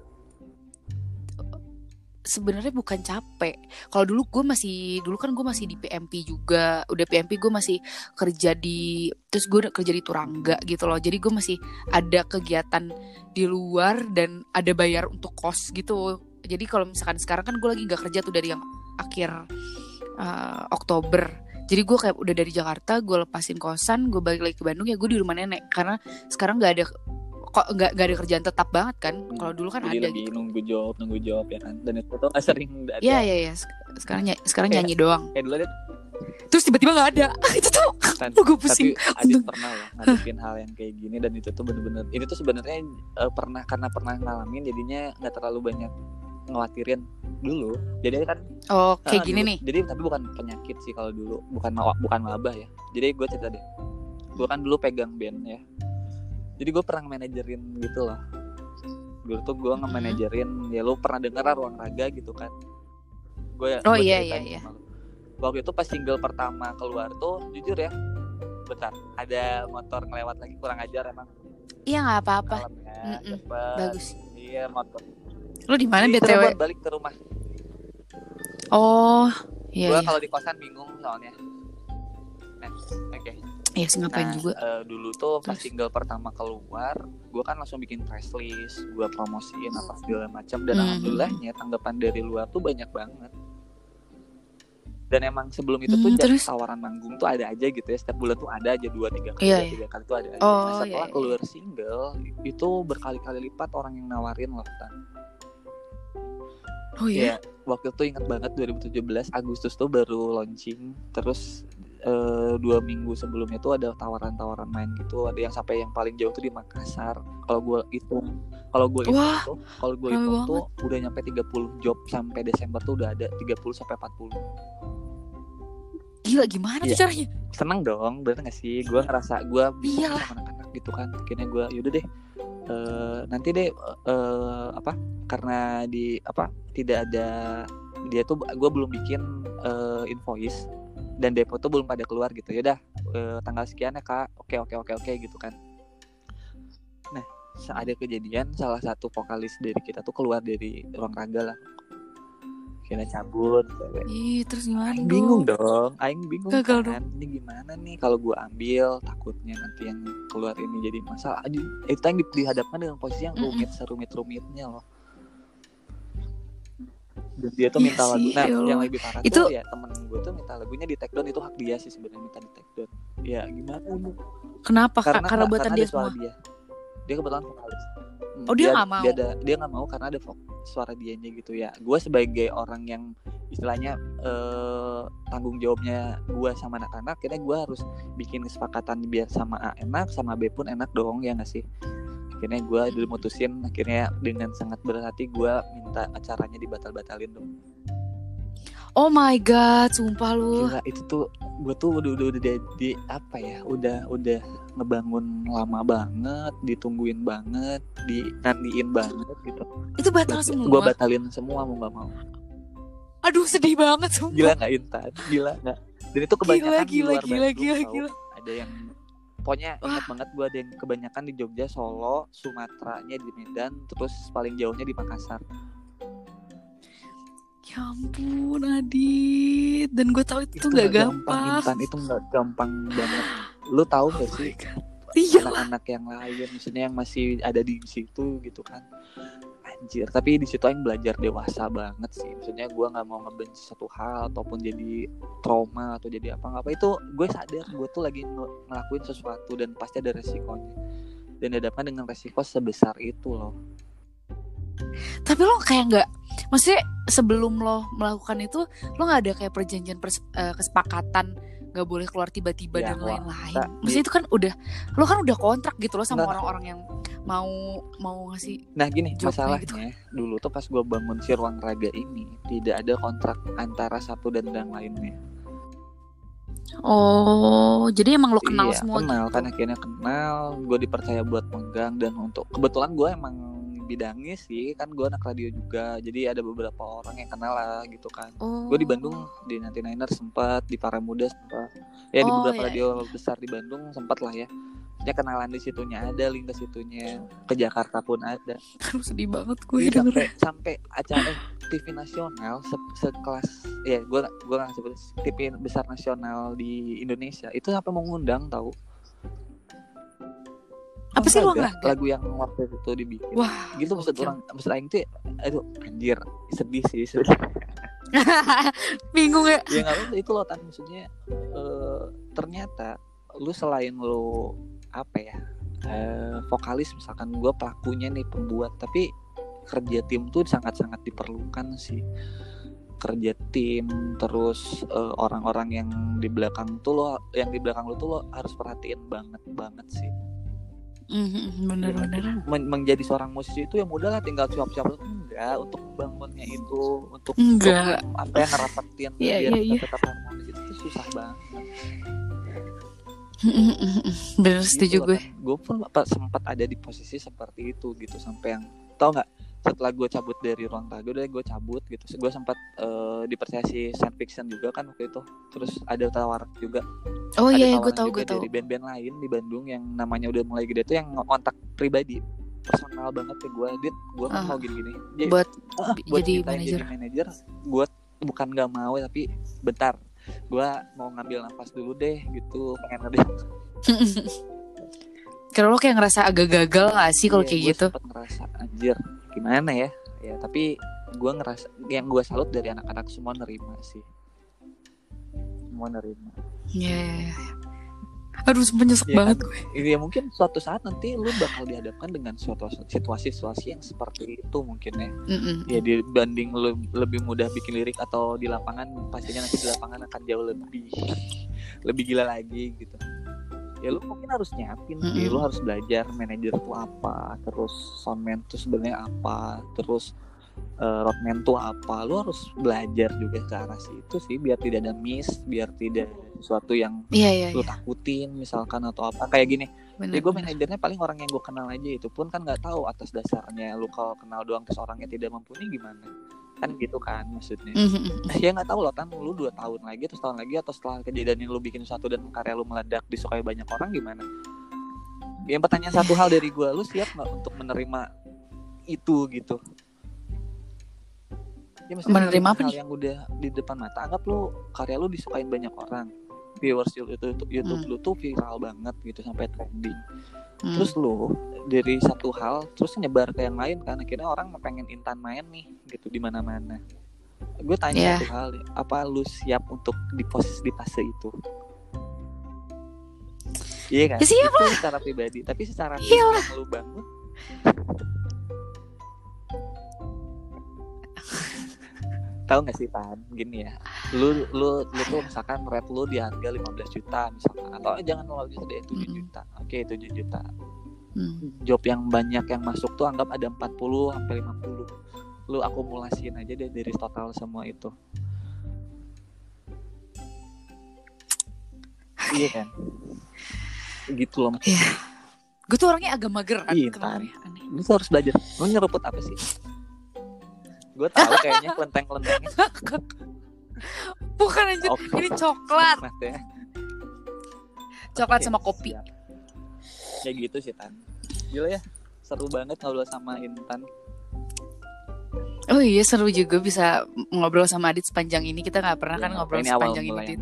Sebenarnya bukan capek. Kalau dulu gue masih di PMP juga. Udah PMP gue masih kerja terus gue kerja di Turangga gitu loh. Jadi gue masih ada kegiatan di luar dan ada bayar untuk kos gitu. Jadi kalau misalkan sekarang kan gue lagi nggak kerja tuh dari yang akhir Oktober. Jadi gue kayak udah dari Jakarta, gue lepasin kosan, gue balik lagi ke Bandung, ya gue di rumah nenek. Karena sekarang nggak ada kerjaan tetap banget kan. Kalau dulu kan jadi ada lebih gitu. nunggu job ya kan. Dan itu tuh sering ada. Iya. Sekarang nyanyi doang. Dulu ada. Terus tiba-tiba nggak ada. Itu tuh gue pusing. Tapi Adit pernah lah ngadepin hal yang kayak gini, dan itu tuh bener-bener. Ini tuh sebenarnya karena pernah ngalamin, jadinya nggak terlalu banyak ngawatirin dulu. Jadi kan kayak gini dulu, nih. Jadi tapi bukan penyakit sih kalau dulu, bukan wabah ya. Jadi gue cerita deh. Gue kan dulu pegang band ya. Jadi gue pernah nge-manajerin gitu loh. Dulu tuh gue nge-manajerin, ya lu pernah denger Ruang Raga gitu kan. Iya. Waktu itu pas single pertama keluar tuh, jujur ya, bentar, ada motor ngelewat lagi, kurang ajar emang. Iya nggak apa-apa. Bagus. Iya motor. Lu di mana BTW? Balik ke rumah. Oh iya. Gue kalau di kosan bingung soalnya. Nah, oke. Iya sih, ngapain juga. Dulu tuh pas single pertama keluar, gue kan langsung bikin press list, gue promosiin apa segala macam, dan alhamdulillahnya tanggapan dari luar tuh banyak banget. Dan emang sebelum itu tuh tawaran manggung tuh ada aja gitu ya, setiap bulan tuh ada aja 2-3 kali, 3 kali tuh ada aja. Setelah keluar single itu berkali-kali lipat orang yang nawarin loh kan. Oh iya. Waktu itu ingat banget 2017 Agustus tuh baru launching, terus 2 minggu sebelumnya tuh ada tawaran-tawaran main gitu, ada yang sampai yang paling jauh tuh di Makassar. Kalau gue hitung tuh udah nyampe 30 job sampai Desember tuh udah ada 30 sampai 40. Gila, gimana tuh caranya? Seneng dong, bener gak sih? Gue ngerasa gue bisa sama anak-anak gitu kan. Akhirnya gue yaudah deh, nanti deh karena tidak ada, dia tuh gue belum bikin invoice dan depo tuh belum pada keluar gitu. Yaudah, tanggal sekian ya kak, oke gitu kan. Nah, ada kejadian salah satu vokalis dari kita tuh keluar dari Ruang Raga lah, kira cabut. Terus gimana? Bingung dong, Aing bingung kan. Ini gimana nih kalau gue ambil, takutnya nanti yang keluar ini jadi masalah. Itu yang dihadapkan dengan posisi yang serumit-rumitnya loh. Dan dia tuh minta lagu. Nah, yang lebih parah itu, tuh ya temen gue tuh minta lagunya di take down. Itu hak dia sih sebenarnya, minta di take down. Ya gimana ini? Kenapa? Karena buatan dia semua. Dia kebetulan vokalis. Dia nggak mau. Dia nggak mau karena ada suara dianya gitu ya. Gue sebagai orang yang istilahnya tanggung jawabnya gue sama anak-anak, akhirnya gue harus bikin kesepakatan biar sama A enak, sama B pun enak dong, ya nggak sih? Akhirnya gue dulu mutusin, akhirnya dengan sangat berat hati gue minta acaranya dibatalin dong. Oh my god, sumpah lu. Gila, itu tuh gue tuh udah di apa ya, udah ngebangun lama banget, ditungguin banget, dinantiin banget gitu. Itu batal semua. Gue batalin semua, mau nggak mau. Aduh, sedih banget sumpah. Gila nggak Intan? Gila nggak? Dan itu kebanyakan di luar Bandung. Gila. Ada yang pokoknya ingat banget gue, ada yang kebanyakan di Jogja, Solo, Sumateranya di Medan, terus paling jauhnya di Makassar. Ya ampun Adit, dan gue tahu itu nggak gampang. Intan, itu nggak gampang banget. Lu tahu nggak sih anak-anak yang lain, maksudnya yang masih ada di situ gitu kan? anjir, tapi di situ Aing belajar dewasa banget sih. Maksudnya gue nggak mau ngebenci satu hal ataupun jadi trauma atau jadi apa itu gue sadar gue tuh lagi ngelakuin sesuatu dan pasti ada resikonya, dan dihadapkan dengan resiko sebesar itu loh. Tapi lo kayak nggak, maksudnya sebelum lo melakukan itu lo nggak ada kayak perjanjian kesepakatan nggak boleh keluar tiba-tiba dan lain-lain. Maksudnya itu kan lo kan udah kontrak gitu lo sama orang-orang yang mau ngasih. Nah gini masalahnya gitu. Dulu tuh pas gue bangun si ruang raga ini tidak ada kontrak antara satu dan yang lainnya. Oh, jadi emang lo kenal semua kenal, gitu? Kan akhirnya kenal, gue dipercaya buat megang, dan untuk kebetulan gue emang bidangnya sih kan gue anak radio juga, jadi ada beberapa orang yang kenal lah gitu kan. Gue di Bandung di 99ers sempat, di Paramuda sempat, ya di beberapa radio besar di Bandung sempat lah ya. Ya kenalan di situnya ada, link ke situnya, ke Jakarta pun ada. Sedih banget gue sampai acara TV nasional sekelas ya gue nggak sebut TV besar nasional di Indonesia itu sampai mengundang tahu. Apa sih lagu yang waktu itu dibikin? Wah, gitu maksud Aing tuh, aduh anjir sedih sih. Bingung ya? Ya nggak itu loh Tan, maksudnya ternyata lu selain lu apa ya vokalis misalkan, gue pelakunya nih pembuat, tapi kerja tim tuh sangat-sangat diperlukan sih. Kerja tim, terus orang-orang yang di belakang lu tuh lo harus perhatiin banget sih. Bener-bener menjadi seorang musisi itu yang mudah lah, tinggal cuap-cuap enggak, untuk membangunnya itu, untuk apa yang ngerapetin biar tetap harmonis itu susah banget. Bener, setuju gitu, gue pun sempat ada di posisi seperti itu gitu, sampai yang tau nggak, setelah gue cabut dari ruang raga, udah gue cabut gitu, gue sempat dipercaya si Science Fiction juga kan waktu itu, terus ada tawaran juga. Gue tahu dari band-band lain di Bandung yang namanya udah mulai gede tuh, yang kontak pribadi personal banget ke gue, gue kan mau gini-gini buat jadi manajer. Gue bukan nggak mau, tapi bentar, gue mau ngambil nafas dulu deh gitu, pengen ngerti. Kalau lo kayak ngerasa agak gagal nggak sih kalau kayak gitu? Gue sempet ngerasa anjir gimana ya, tapi gue ngerasa yang gue salut dari anak-anak semua nerima sih, semua nerima. Aduh nyesek banget gue. Iya mungkin suatu saat nanti lu bakal dihadapkan dengan suatu situasi yang seperti itu mungkin ya. Ya dibanding lu lebih mudah bikin lirik atau di lapangan, pastinya nanti di lapangan akan jauh lebih gila lagi gitu. Ya lu mungkin harus nyiapin sih, lu harus belajar manajer tuh apa, terus soundman tuh sebenarnya apa, terus roadman tuh apa. Lu harus belajar juga ke arah situ sih, biar tidak ada miss, biar tidak ada sesuatu yang lu takutin misalkan atau apa kayak gini. Jadi gue manajernya paling orang yang gue kenal aja, itu pun kan nggak tahu atas dasarnya. Lu kalau kenal doang terus orangnya tidak mumpuni gimana? Kan gitu kan maksudnya. Ya nggak tahu loh Tan, lu 2 tahun lagi atau setahun lagi, atau setelah kejadian lu bikin sesuatu dan karya lu meledak disukai banyak orang gimana? Yang pertanyaan satu hal dari gue, lu siap nggak untuk menerima itu gitu? Ya menerima hal yang udah di depan mata. Anggap lu karya lu disukain banyak orang, viewers YouTube lu tuh viral banget gitu sampai trending. Terus lu dari satu hal terus nyebar ke yang lain kan, akhirnya orang pengen Intan main nih gitu di mana-mana. Gue tanya satu hal, apa lu siap untuk di fase itu? Iya kan? Siap itu lah. Secara pribadi, tapi secara yang lu bangun. Tahu nggak sih Tan, gini ya, lu tuh misalkan rate lu di harga 15 juta misalkan, atau jangan lebih gede 7 juta, oke 7 juta. Job yang banyak yang masuk tuh anggap ada 40 sampai 50. Lu akumulasiin aja deh dari total semua itu. Iya kan? Gitu loh maksudnya. Gue tuh orangnya agak mager kan. Lu tuh harus belajar. Lu nyeruput apa sih? Gue tahu kayaknya kelenteng-kelentengnya. Bukan anjir, ini coklat. Ya. Coklat sama kopi. Siap. Kayak gitu sih Tan. Gila ya, seru banget ngobrol sama Intan. Oh iya, seru juga bisa ngobrol sama Adit sepanjang ini. Kita gak pernah kan ngobrol sepanjang ini.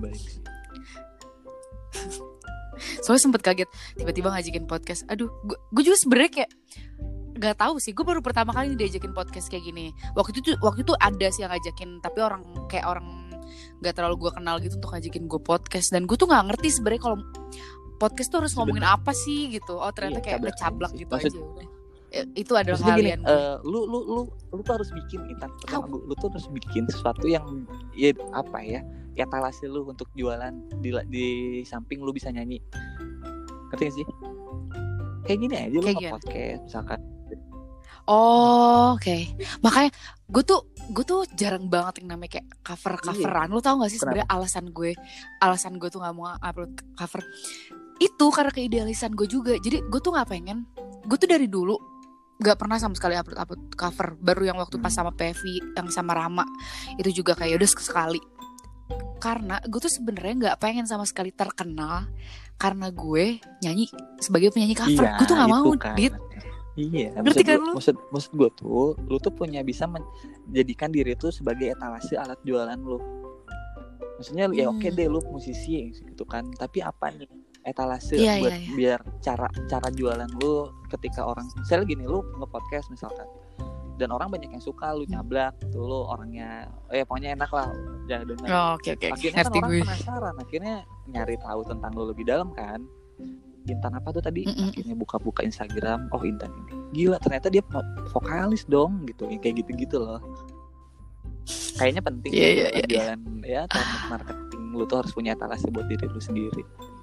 Soalnya sempet kaget tiba-tiba ngajakin podcast. Aduh, gue juga sebenarnya kayak nggak tahu sih, gue baru pertama kali diajakin podcast kayak gini. Waktu itu ada sih yang ngajakin, tapi orang nggak terlalu gue kenal gitu untuk ngajakin gue podcast. Dan gue tuh nggak ngerti sebenarnya kalau podcast tuh harus ngomongin apa sih gitu. Oh ternyata kayak ngecablak gitu aja. Itu adalah kalian. Lu tuh harus bikin lu tuh harus bikin sesuatu yang ya apa ya, etalase lu untuk jualan di samping lu bisa nyanyi. Ngerti gak sih? Kayak gini aja lu nge-podcast misalkan. Oh, oke. Makanya gue tuh jarang banget yang namanya kayak coveran. Lu tau gak sih sebenarnya alasan gue tuh nggak mau upload cover itu karena keidealisan gue juga. Jadi gue tuh nggak pengen. Gue tuh dari dulu nggak pernah sama sekali upload cover. Baru yang waktu pas sama Pevi, yang sama Rama itu juga kayak udah sekali. Karena gue tuh sebenarnya nggak pengen sama sekali terkenal karena gue nyanyi sebagai penyanyi cover. Gue tuh nggak mau, kan. Dit. Iya, ngerti kan lu? Maksud gue tuh, lu tuh punya bisa menjadikan diri tuh sebagai etalase alat jualan lu. Maksudnya ya oke deh lu musisi gitu kan, tapi apa nih etalase buat biar cara jualan lu ketika orang, misalnya gini, lu nge-podcast misalkan, dan orang banyak yang suka lu nyablak gitu, lu orangnya pokoknya enak lah jangan dengar. Oke. Akhirnya kan orang penasaran, akhirnya nyari tahu tentang lu lebih dalam kan. Intan apa tuh tadi? Akhirnya buka-buka Instagram, oh Intan ini gila, ternyata dia vokalis dong gitu, kayak gitu-gitu loh. Kayaknya penting jualan ya, teknik marketing lu tuh harus punya etalase buat diri lu sendiri.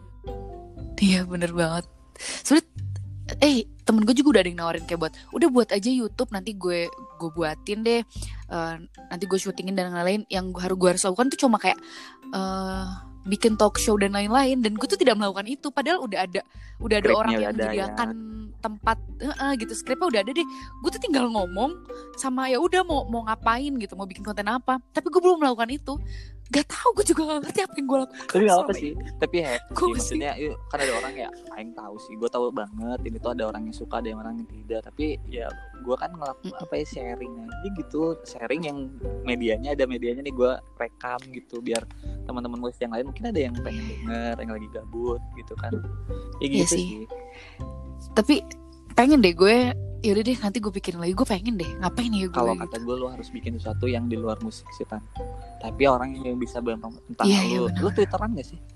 Iya bener banget. Soalnya temen gue juga udah ada yang nawarin kayak buat aja YouTube, nanti gue buatin deh, nanti gue syutingin dan lain-lain. Yang gue harus lakukan tuh cuma kayak bikin talk show dan lain-lain, dan gue tuh tidak melakukan itu. Padahal udah ada orang yang menyediakan tempat gitu, skripnya udah ada deh. Gue tuh tinggal ngomong sama ya udah mau ngapain gitu, mau bikin konten apa. Tapi gue belum melakukan itu. Gak tahu, gue juga gak ngerti apa yang gue lakukan. Tapi gak apa sih, tapi maksudnya kan ada orang ya, aing tahu sih, gue tahu banget ini tuh ada orang yang suka, ada orang yang tidak. Tapi ya gue kan ngelakuin sharing aja gitu, sharing yang medianya nih gue rekam gitu, biar teman-teman gue yang lain mungkin ada yang pengen denger, yang lagi gabut gitu kan. Ya gitu sih. Tapi pengen deh gue, yaudah deh nanti gue pikirin lagi, gue pengen deh ngapain ya gue. Kalau kata gue lu harus bikin sesuatu yang di luar musik sih Tan, tapi orang yang bisa bantu tentang lu Twitteran gak sih?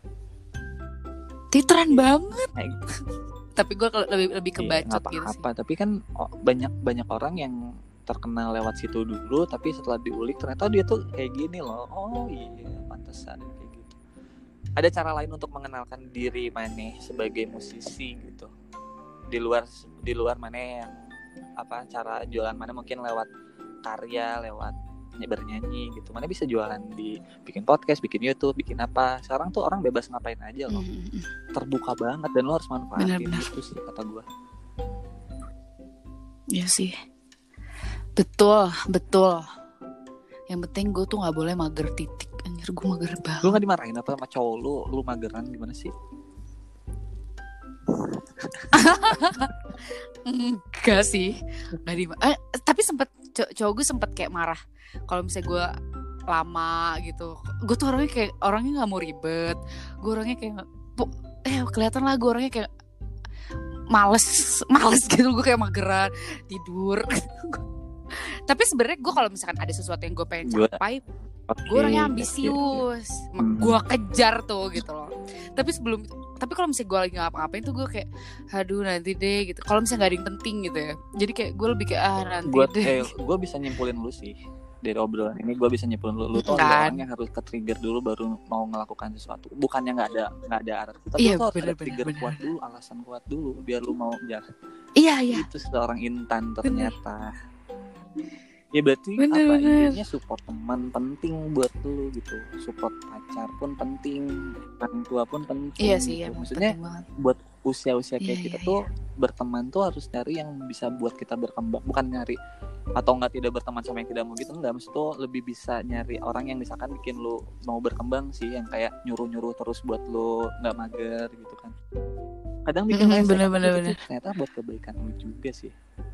Twitteran banget. Tapi gue lebih kebacot gitu sih. Tapi kan banyak orang yang terkenal lewat situ dulu, tapi setelah diulik ternyata dia tuh kayak gini loh. Oh iya, pantesan kayak gitu. Ada cara lain untuk mengenalkan diri Maneh sebagai musisi gitu. Di luar Maneh yang cara jualan Maneh mungkin lewat karya, lewat bernyanyi gitu. Maneh bisa jualan bikin podcast, bikin YouTube, bikin apa. Sekarang tuh orang bebas ngapain aja loh. Terbuka banget dan lo harus manfaatin. Bener. Itu sih kata gue. Iya sih. Betul. Yang penting gue tuh gak boleh mager titik. Anjir, gue mager banget. Lu gak dimarahin apa sama cowok lu mageran gimana sih? Enggak sih, tapi cowok gue sempet kayak marah kalau misalnya gue lama gitu. Gue tuh orangnya nggak mau ribet. Gue orangnya kayak kelihatan lah, gue orangnya kayak males gitu. Gue kayak mageran, tidur. Tapi sebenarnya gue kalau misalkan ada sesuatu yang gue pengen capai, gue orangnya ambisius, gue kejar tuh gitu loh. Tapi kalau misalnya gue lagi ngapa-ngapain tuh gue kayak, aduh nanti deh gitu. Kalau misalnya nggak ada yang penting gitu ya, jadi kayak gue lebih kayak nanti deh. Gue bisa nyimpulin lu sih dari obrolan ini, gue bisa nyimpulin lu tuh orang yang harus ke-trigger dulu baru mau melakukan sesuatu. Bukannya nggak ada arah, tapi lu harus ada trigger kuat dulu, alasan kuat dulu biar lu mau jalan. Iya. Itu seorang Intan ternyata. Ya berarti intinya support teman penting buat lu gitu, support pacar pun penting, orang tua pun penting. Iya sih, gitu. Maksudnya buat usia-usia kayak kita tuh berteman tuh harus nyari yang bisa buat kita berkembang, bukan nyari atau tidak berteman sama yang tidak mau gitu, enggak. Maksud tuh lebih bisa nyari orang yang misalkan bikin lu mau berkembang sih, yang kayak nyuruh terus buat lu nggak mager gitu kan. Kadang bikin bener. Ternyata buat kebaikan lu juga sih.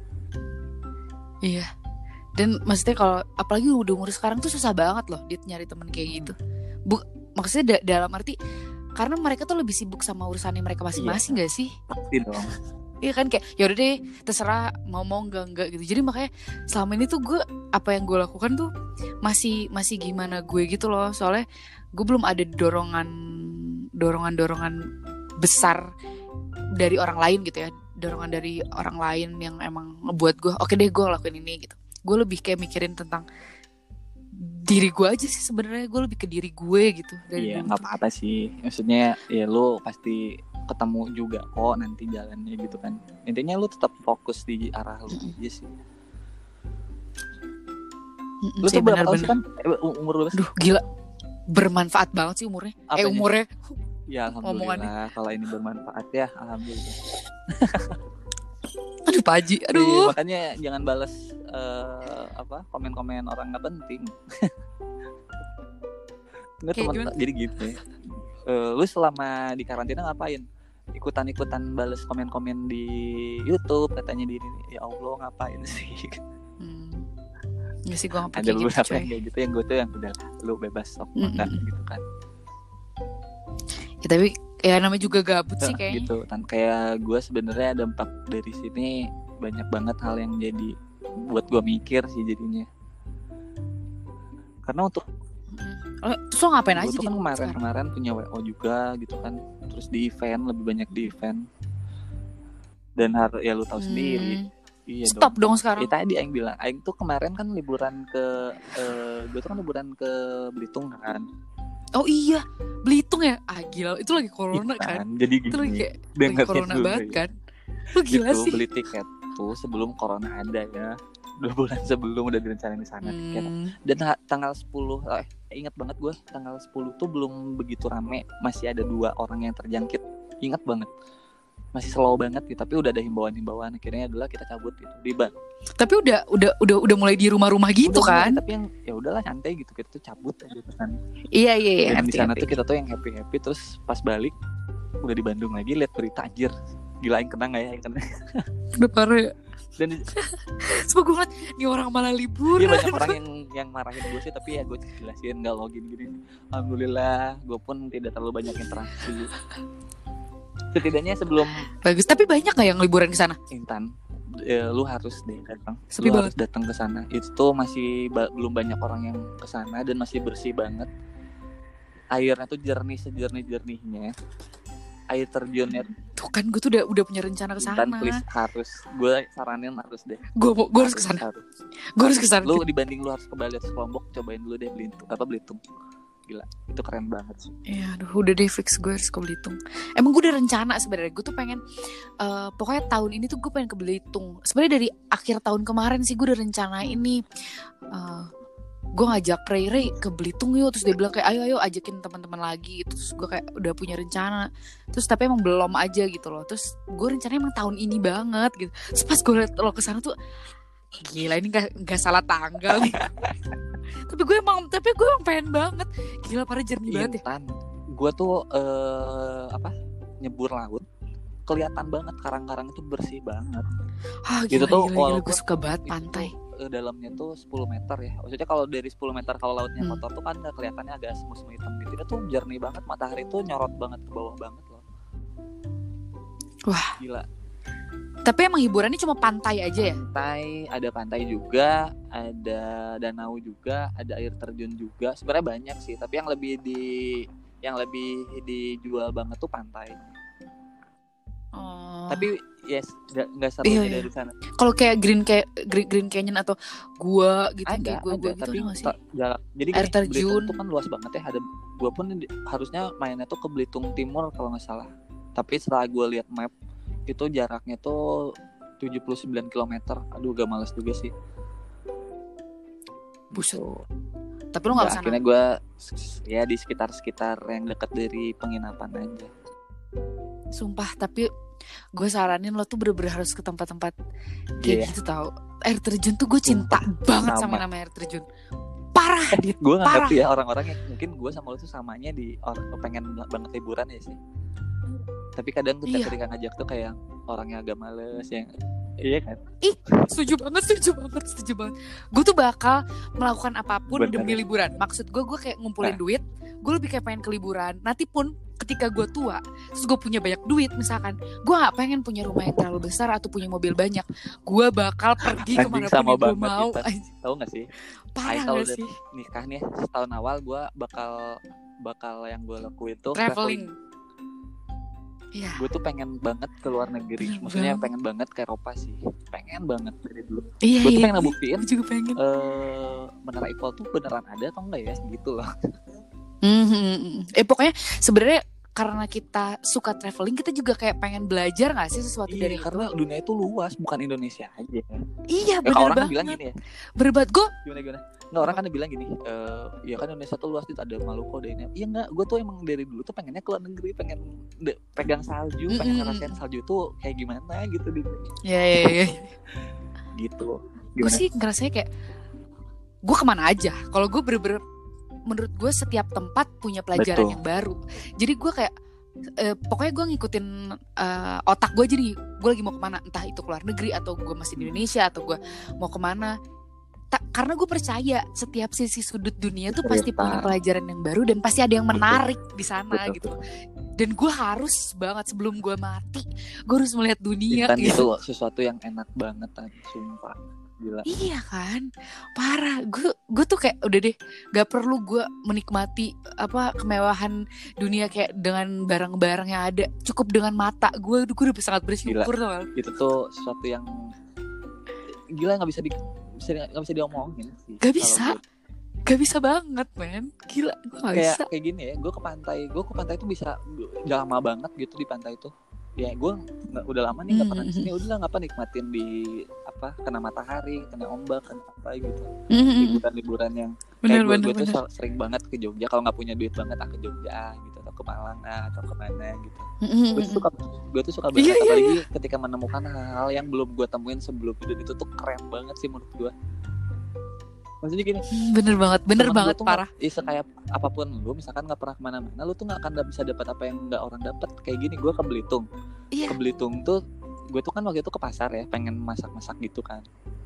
Iya. Dan maksudnya kalau apalagi udah umur sekarang tuh susah banget loh nyari teman kayak gitu. Maksudnya dalam arti karena mereka tuh lebih sibuk sama urusannya mereka masing-masing gak sih? Pasti dong. Iya kan, kayak ya udah deh terserah mau enggak gitu. Jadi makanya selama ini tuh gue, apa yang gue lakukan tuh masih gimana gue gitu loh. Soalnya gue belum ada dorongan besar dari orang lain gitu ya. Dorongan dari orang lain yang emang ngebuat gue oke deh gue lakuin ini gitu. Gue lebih kayak mikirin tentang diri gue aja sih sebenarnya. Gue lebih ke diri gue gitu. Iya, nggak apa-apa sih. Maksudnya ya lu pasti ketemu juga kok nanti jalannya gitu kan. Intinya lu tetap fokus di arah lu aja sih. Lu tuh berapa tahun sih kan? Umur berapa sih? Duh gila, bermanfaat banget sih umurnya. Apanya? Umurnya. Ya alhamdulillah. Kalau ini bermanfaat ya alhamdulillah. Aduh Pak Haji, aduh. Iya, makanya jangan balas komen-komen orang nggak penting. Nggak teman. Jadi gitu ya. Lu selama di karantina ngapain? Ikutan bales komen-komen di YouTube katanya di ini. Ya Allah ngapain sih? Ya sih gue ngapain ada gitu, beberapa yang kayak gitu, yang gue tuh yang udah lu bebas sok makan gitu kan. Ya tapi ya namanya juga gabut sih kayaknya. Gitu kan, kayak gue sebenarnya dampak dari sini banyak banget hal yang jadi buat gue mikir sih jadinya. Karena untuk terus lo ngapain aja kan kemarin punya WO juga gitu kan, terus di event lebih banyak di event dan ya lu tahu sendiri. Iya stop dong sekarang. Tadi Aing bilang, Aing tuh kemarin kan liburan ke gue tuh kan liburan ke Belitung kan. Oh iya, Belitung ya? Gila, itu lagi corona kan? Jadi gini, itu lagi corona banget kan? Lu gila gitu, sih. Beli tiket tuh sebelum corona ada ya. 2 bulan sebelum udah direncanain di sana tiket. Dan tanggal 10, ingat banget gue, tanggal 10 tuh belum begitu rame, masih ada 2 orang yang terjangkit. Ingat banget. Masih slow banget gitu, tapi udah ada himbauan akhirnya adalah kita cabut gitu di Ban. Tapi udah mulai di rumah-rumah gitu kan? Mulai, tapi yang ya udahlah santai gitu, kita tuh cabut aja kan. Iya. Dan di sana tuh kita tuh yang happy terus pas balik udah di Bandung lagi lihat berita anjir. Gila yang kena enggak ya? Yang kena. Udah parah ya. Dan sebab gue ngeliat nih orang malah liburan. Iya banyak orang yang marahin gue sih, tapi ya gue jelasin enggak lo gini. Alhamdulillah gue pun tidak terlalu banyak interaksi. Setidaknya sebelum bagus, tapi banyak nggak yang liburan ke sana? Intan, lu harus deh datang. Sepi lu banget. Harus datang ke sana. Itu tuh masih belum banyak orang yang ke sana dan masih bersih banget. Airnya tuh jernih sejernih-jernihnya. Air terjunnya. Tuh kan gue tuh udah punya rencana ke sana. Intan please harus. Gue saranin harus deh. Gue harus ke sana. Gue harus ke sana. Lu dibanding lu harus ke Bali atau Lombok, cobain dulu deh Belitung. Gila, itu keren banget sih. Iya, udah deh fix gue harus ke Belitung. Emang gue udah rencana sebenarnya, gue tuh pengen pokoknya tahun ini tuh gue pengen ke Belitung. Sebenarnya dari akhir tahun kemarin sih gue udah rencana ini. Gue ngajak Ray ke Belitung yuk, terus dia bilang kayak ayo ajakin teman-teman lagi. Terus gue kayak udah punya rencana. Terus tapi emang belum aja gitu loh. Terus gue rencananya emang tahun ini banget gitu. Terus pas gue liat lo kesana tuh gila, ini nggak salah tanggal nih. tapi gue emang pengen banget. Gila, parah jernih banget ya. Gue tuh nyebur laut, kelihatan banget karang-karang itu bersih banget. Gitu tuh gila, gue suka banget pantai. Dalamnya tuh 10 meter ya. Maksudnya kalau dari 10 meter kalau lautnya kotor tuh kan kelihatannya agak semu-semu hitam gitu. Itu tuh jernih banget, matahari tuh nyorot banget ke bawah banget loh. Wah, gila. Tapi emang hiburannya cuma pantai aja ya? Ada pantai juga, ada danau juga, ada air terjun juga. Sebenarnya banyak sih, tapi yang lebih dijual banget tuh pantai. Tapi yes, nggak serunya dari sana. Kalau kayak Green Canyon atau gua gitu, ada, gua gitu tapi sih? Jadi air terjun itu kan luas banget ya. Gua pun harusnya mainnya tuh ke Belitung Timur kalau nggak salah. Tapi setelah gua lihat map itu jaraknya tuh 79 km. Aduh, gak males juga sih. Buset. Tapi lu gak kesana? Akhirnya gue ya di sekitar yang dekat dari penginapan aja. Sumpah, tapi gue saranin lo tuh bener-bener harus ke tempat-tempat kayak gitu tau. Air terjun tuh gue cinta banget sama nama air terjun. Parah. Gue gak ngerti ya orang-orang yang mungkin gue sama lo tuh samanya di pengen banget liburan ya sih. Tapi kadang tuh ketika ngajak tuh kayak orangnya agak males yang iya kan? Setuju banget. Gue tuh bakal melakukan apapun demi liburan. Maksud gue kayak ngumpulin duit. Gue lebih kayak pengen ke liburan. Nanti pun ketika gue tua, terus gue punya banyak duit misalkan, gue nggak pengen punya rumah yang terlalu besar atau punya mobil banyak. Gue bakal pergi kemana pun yang gue mau. Tahu nggak sih? Parah nggak sih? Nikah nih setahun awal gue bakal yang gue lakuin tuh traveling. Iya. Gue tuh pengen banget ke luar negeri. Maksudnya pengen banget ke Eropa sih. Pengen banget dari dulu. Iya, gue tuh pengen ngebuktiin. Gue juga pengen. Menara Eiffel tuh beneran ada atau enggak ya? Gitu loh. Pokoknya sebenarnya karena kita suka traveling, kita juga kayak pengen belajar nggak sih sesuatu dari karena itu. Dunia itu luas, bukan Indonesia aja. Iya, benar orang banget. Kan bilang gini ya. Berbat gue. Gimana? Nggak, orang kan bilang gini, ya kan Indonesia tuh luas, itu ada Maluku, ada ini. Iya nggak, gue tuh emang dari dulu tuh pengennya keluar negeri, pengen pegang salju, pengen ngerasain salju tuh kayak gimana gitu di dunia. Iya. Gitu. Gue sih ngerasanya kayak gue kemana aja. Kalau gue bener-bener, menurut gue setiap tempat punya pelajaran yang baru. Jadi gue kayak pokoknya gue ngikutin otak gue. Jadi gue lagi mau kemana, entah itu keluar negeri atau gue masih di Indonesia atau gue mau kemana. Karena gue percaya setiap sisi sudut dunia tuh pasti punya pelajaran yang baru dan pasti ada yang menarik di sana gitu. Dan gue harus banget sebelum gue mati, gue harus melihat dunia. Dan gitu. Itu sesuatu yang enak banget kan, sumpah. Gila. Iya kan, parah. Gue tuh kayak udah deh, gak perlu gue menikmati kemewahan dunia kayak dengan barang-barang yang ada. Cukup dengan mata gue udah sangat bersyukur. Itu tuh sesuatu yang gila, nggak bisa diomongin sih. Gak bisa banget, men. Gila, gue nggak bisa. Kayak gini ya, gue ke pantai tuh bisa gak lama banget gitu di pantai tuh. Ya gue udah lama nih nggak pernah di sini, udah nggak nikmatin di kena matahari, kena ombak, kena apa gitu. Liburan yang kayak gue tuh sering banget ke Jogja. Kalau nggak punya duit banget ke Jogja gitu, atau ke Malang atau kemana gitu. Gue tuh suka banget, apalagi ketika menemukan hal-hal yang belum gue temuin sebelumnya, dan itu tuh keren banget sih menurut gue. Maksudnya gini, bener banget parah. Kayak apapun lu, misalkan nggak pernah kemana-mana, lu tuh nggak akan bisa dapat apa yang nggak orang dapat. Kayak gini, gue ke Belitung. Ke Belitung tuh, gue tuh kan waktu itu ke pasar ya, pengen masak gitu kan.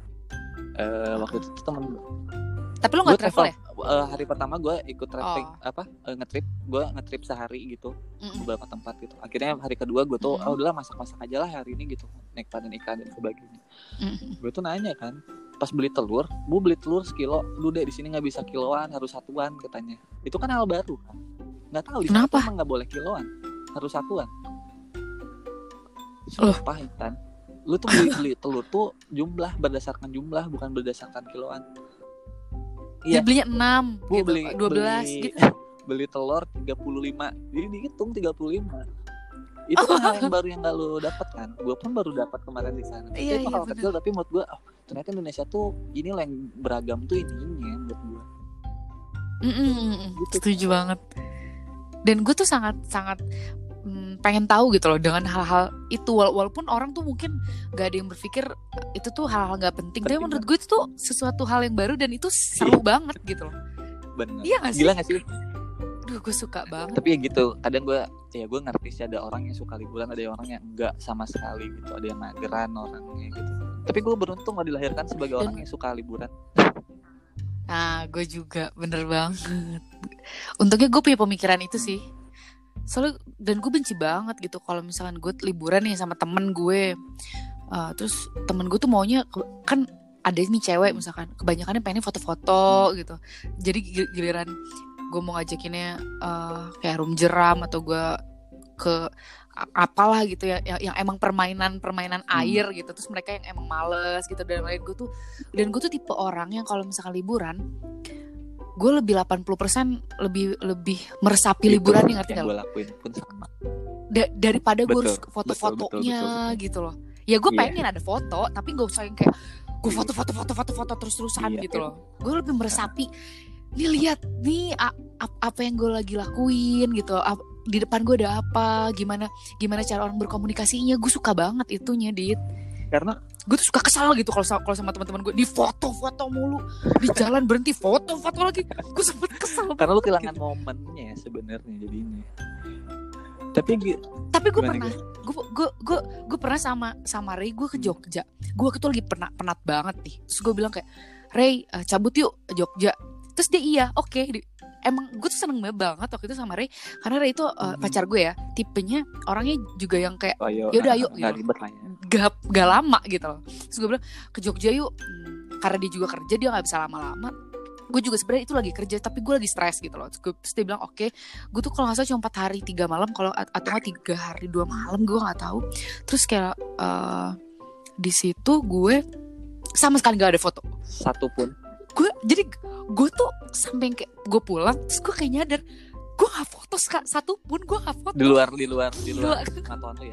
Waktu itu tuh temen. Tapi lu nggak travel ya? Hari pertama gue ikut traveling, nge-trip sehari gitu, beberapa tempat gitu. Akhirnya hari kedua gue tuh, udahlah masak aja lah hari ini gitu, naik panen ikan dan sebagainya. Gue tuh nanya kan, pas beli telur, bu beli telur sekilo, lu deh di sini nggak bisa kiloan, harus satuan katanya. Itu kan hal baru kan, nggak tahu di sana emang nggak boleh kiloan, harus satuan. Sumpah kan, lu tuh beli telur tuh berdasarkan jumlah, bukan berdasarkan kiloan. Iya, belinya 6, bu, gitu, beli 12 gitu. Beli telur 35, jadi dihitung 35. Itu kan hal yang baru yang gak lo dapet kan. Gue pun baru dapat kemarin di sana. Itu hal kecil, tapi menurut gue ternyata Indonesia tuh ini yang beragam tuh ininya buat gue. Gitu. Setuju banget. Dan gue tuh sangat pengen tahu gitu loh dengan hal-hal itu, walaupun orang tuh mungkin gak ada yang berpikir itu tuh hal-hal gak penting. Tapi menurut gue itu tuh sesuatu hal yang baru dan itu seru banget gitu loh. Bener. Iya gak sih? Gila gak sih? Duh, gue suka banget. Tapi ya gitu, kadang gue ngerti sih ada orang yang suka liburan, ada orang yang enggak sama sekali gitu, ada yang mageran orangnya gitu. Tapi gue beruntung lo dilahirkan sebagai orang yang suka liburan. Nah, gue juga bener banget. Untungnya gue punya pemikiran itu sih. Soalnya, dan gue benci banget gitu kalau misalkan gue liburan nih sama temen gue, terus temen gue tuh maunya kan ada nih cewek misalkan, kebanyakannya pengennya foto-foto gitu. Jadi giliran gue mau ngajakinnya kayak room jeram atau gue ke apalah gitu ya yang emang permainan air gitu, terus mereka yang emang males gitu. Dan gue tuh tipe orang yang kalau misalkan liburan, gue lebih 80% lebih meresapi liburan nih, ngerti gak lo? Gue lakuin pun sama. Daripada gue harus foto-fotonya betul. Gitu loh. Ya gue pengen ada foto, tapi gak usah yang kayak gue foto terus-terusan gitu loh. Gue lebih meresapi. Nih lihat nih apa yang gue lagi lakuin gitu. Di depan gue ada apa? Gimana cara orang berkomunikasinya? Gue suka banget itunya, Dit. Karena gue tuh suka kesal gitu kalau sama teman-teman gue di foto mulu, di jalan berhenti foto lagi. Gue sempet kesal. Karena lu kehilangan gitu momennya sebenarnya jadinya. Tapi gue pernah sama Ray, gue ke Jogja. Gue tuh lagi penat banget nih. Terus gue bilang kayak, Ray cabut yuk Jogja. Terus dia oke. emang gue tuh seneng banget waktu itu sama Ray, karena Ray itu pacar gue ya, tipenya orangnya juga yang kayak yaudah ayo gitu, gak lama gitu loh. Terus gue bilang ke Jogja yuk, karena dia juga kerja, dia nggak bisa lama-lama. Gue juga sebenarnya itu lagi kerja, tapi gue lagi stres gitu loh. Terus dia bilang oke, gue tuh kalau nggak salah cuma 4 hari 3 malam, kalau atau nggak 3 hari 2 malam, gue nggak tahu. Terus kayak di situ gue sama sekali nggak ada foto satu pun. Gue tuh sampai kayak gue pulang, terus gue kayak nyadar gue nggak foto satu pun, gue nggak foto di luar pantauan lu ya.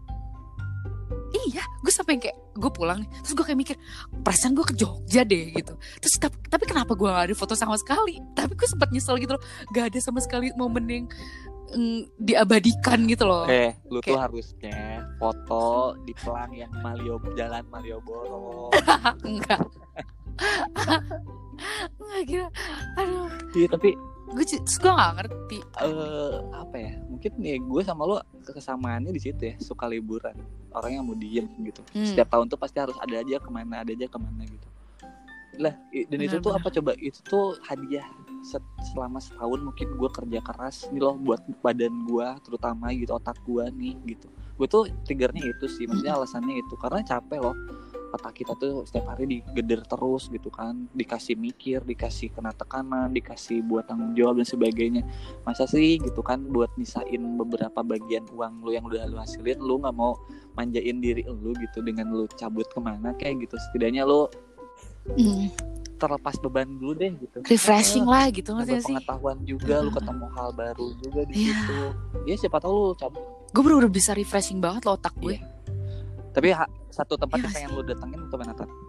Iya, gue sampai kayak gue pulang, terus gue kayak mikir perasaan gue ke Jogja deh gitu. Terus tapi kenapa gue gak ada foto sama sekali? Tapi gue sempat nyesel gitu loh, gak ada sama sekali momen yang diabadikan gitu loh. Lu kayak... tuh harusnya foto di pelang yang Jalan Malioboro. Enggak gila. Aduh. Iya tapi gue gak ngerti. Apa ya? Mungkin nih gue sama lo kesamaannya di situ ya, suka liburan. Orang yang mau diem gitu. Setiap tahun tuh pasti harus ada aja kemana gitu. Lah, dan itu tuh apa coba? Itu tuh hadiah selama setahun mungkin gue kerja keras nih loh buat badan gue, terutama gitu, otak gue nih gitu. Gue tuh triggernya itu sih, maksudnya alasannya itu karena capek loh. Otak kita tuh setiap hari digeder terus gitu kan, dikasih mikir, dikasih kena tekanan, dikasih buat tanggung jawab dan sebagainya. Masa sih gitu kan buat misain beberapa bagian uang lu yang udah lu hasilin, lu nggak mau manjain diri lu gitu dengan lu cabut kemana kayak gitu. Setidaknya lu terlepas beban dulu deh gitu, refreshing lah gitu, ngerti sih? Pengetahuan juga, lu ketemu hal baru juga di situ. Ya siapa tahu lu cabut. Gue bener-bener bisa refreshing banget loh otak gue. Tapi satu tempat yang pengen lu datengin ke mana, Tat?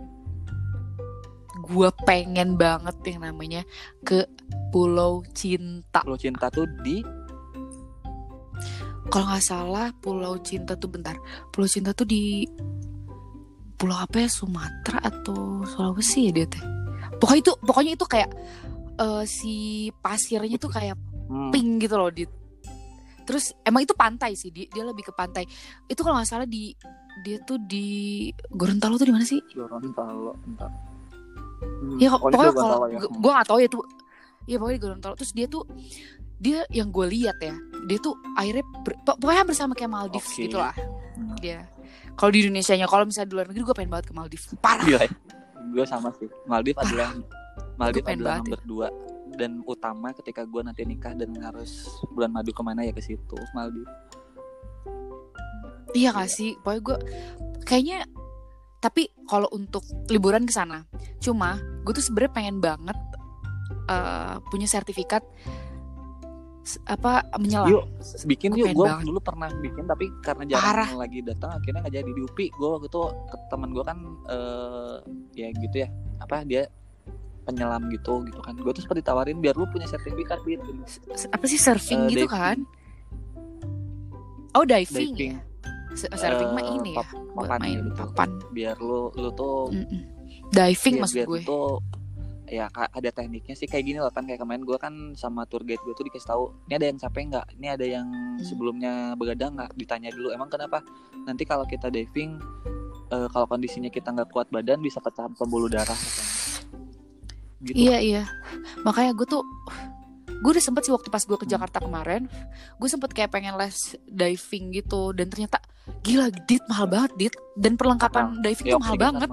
Gue pengen banget yang namanya ke Pulau Cinta. Pulau Cinta tuh di, kalau nggak salah Pulau Cinta tuh Pulau Cinta tuh di pulau apa ya, Sumatera atau Sulawesi ya dia teh. Pokoknya itu kayak si pasirnya tuh kayak pink gitu loh. Terus emang itu pantai sih, dia lebih ke pantai. Itu kalau nggak salah dia tuh di Gorontalo tuh di mana sih? Gorontalo, entar. Ya pokoknya kalau gue nggak tahu ya tuh. Ya pokoknya di Gorontalo. Terus dia yang gue lihat ya, dia tuh airnya pokoknya bersama kayak Maldives gitu lah. Dia. Kalau di Indonesianya, kalau misalnya di luar negeri gue pengen banget ke Maldives. Parah. Gila. Gue sama sih. Maldives adalah nomor 2 dan utama ketika gue nanti nikah dan harus bulan madu kemana ya ke situ, Maldives. Iya gak sih? Pokoknya gue kayaknya, tapi kalau untuk liburan ke sana, cuma gue tuh sebenarnya pengen banget punya sertifikat menyelam. Yuk bikin yuk. Gue dulu pernah bikin tapi karena jarang lagi datang akhirnya nggak jadi di UPI. Gue waktu itu ke teman gue kan ya gitu ya, dia penyelam gitu kan. Gue tuh sempat ditawarin biar lu punya sertifikat gitu. Apa sih surfing gitu diving. Kan? Oh diving. Ya? Surfing mah ini ya, buat main papan. Biar lu tuh diving maksud gue. Tuh ya ada tekniknya sih kayak gini loh kan, kayak kemarin gue kan sama tour guide gue tuh dikasih tahu ini ada yang capek nggak, ini ada yang sebelumnya begadang nggak, ditanya dulu emang kenapa, nanti kalau kita diving kalau kondisinya kita nggak kuat badan bisa pecah pembuluh darah gitu. Iya makanya gue udah sempet sih waktu pas gue ke Jakarta kemarin, gue sempet kayak pengen les diving gitu, dan ternyata gila Dit, mahal banget Dit, dan perlengkapan diving tuh mahal banget.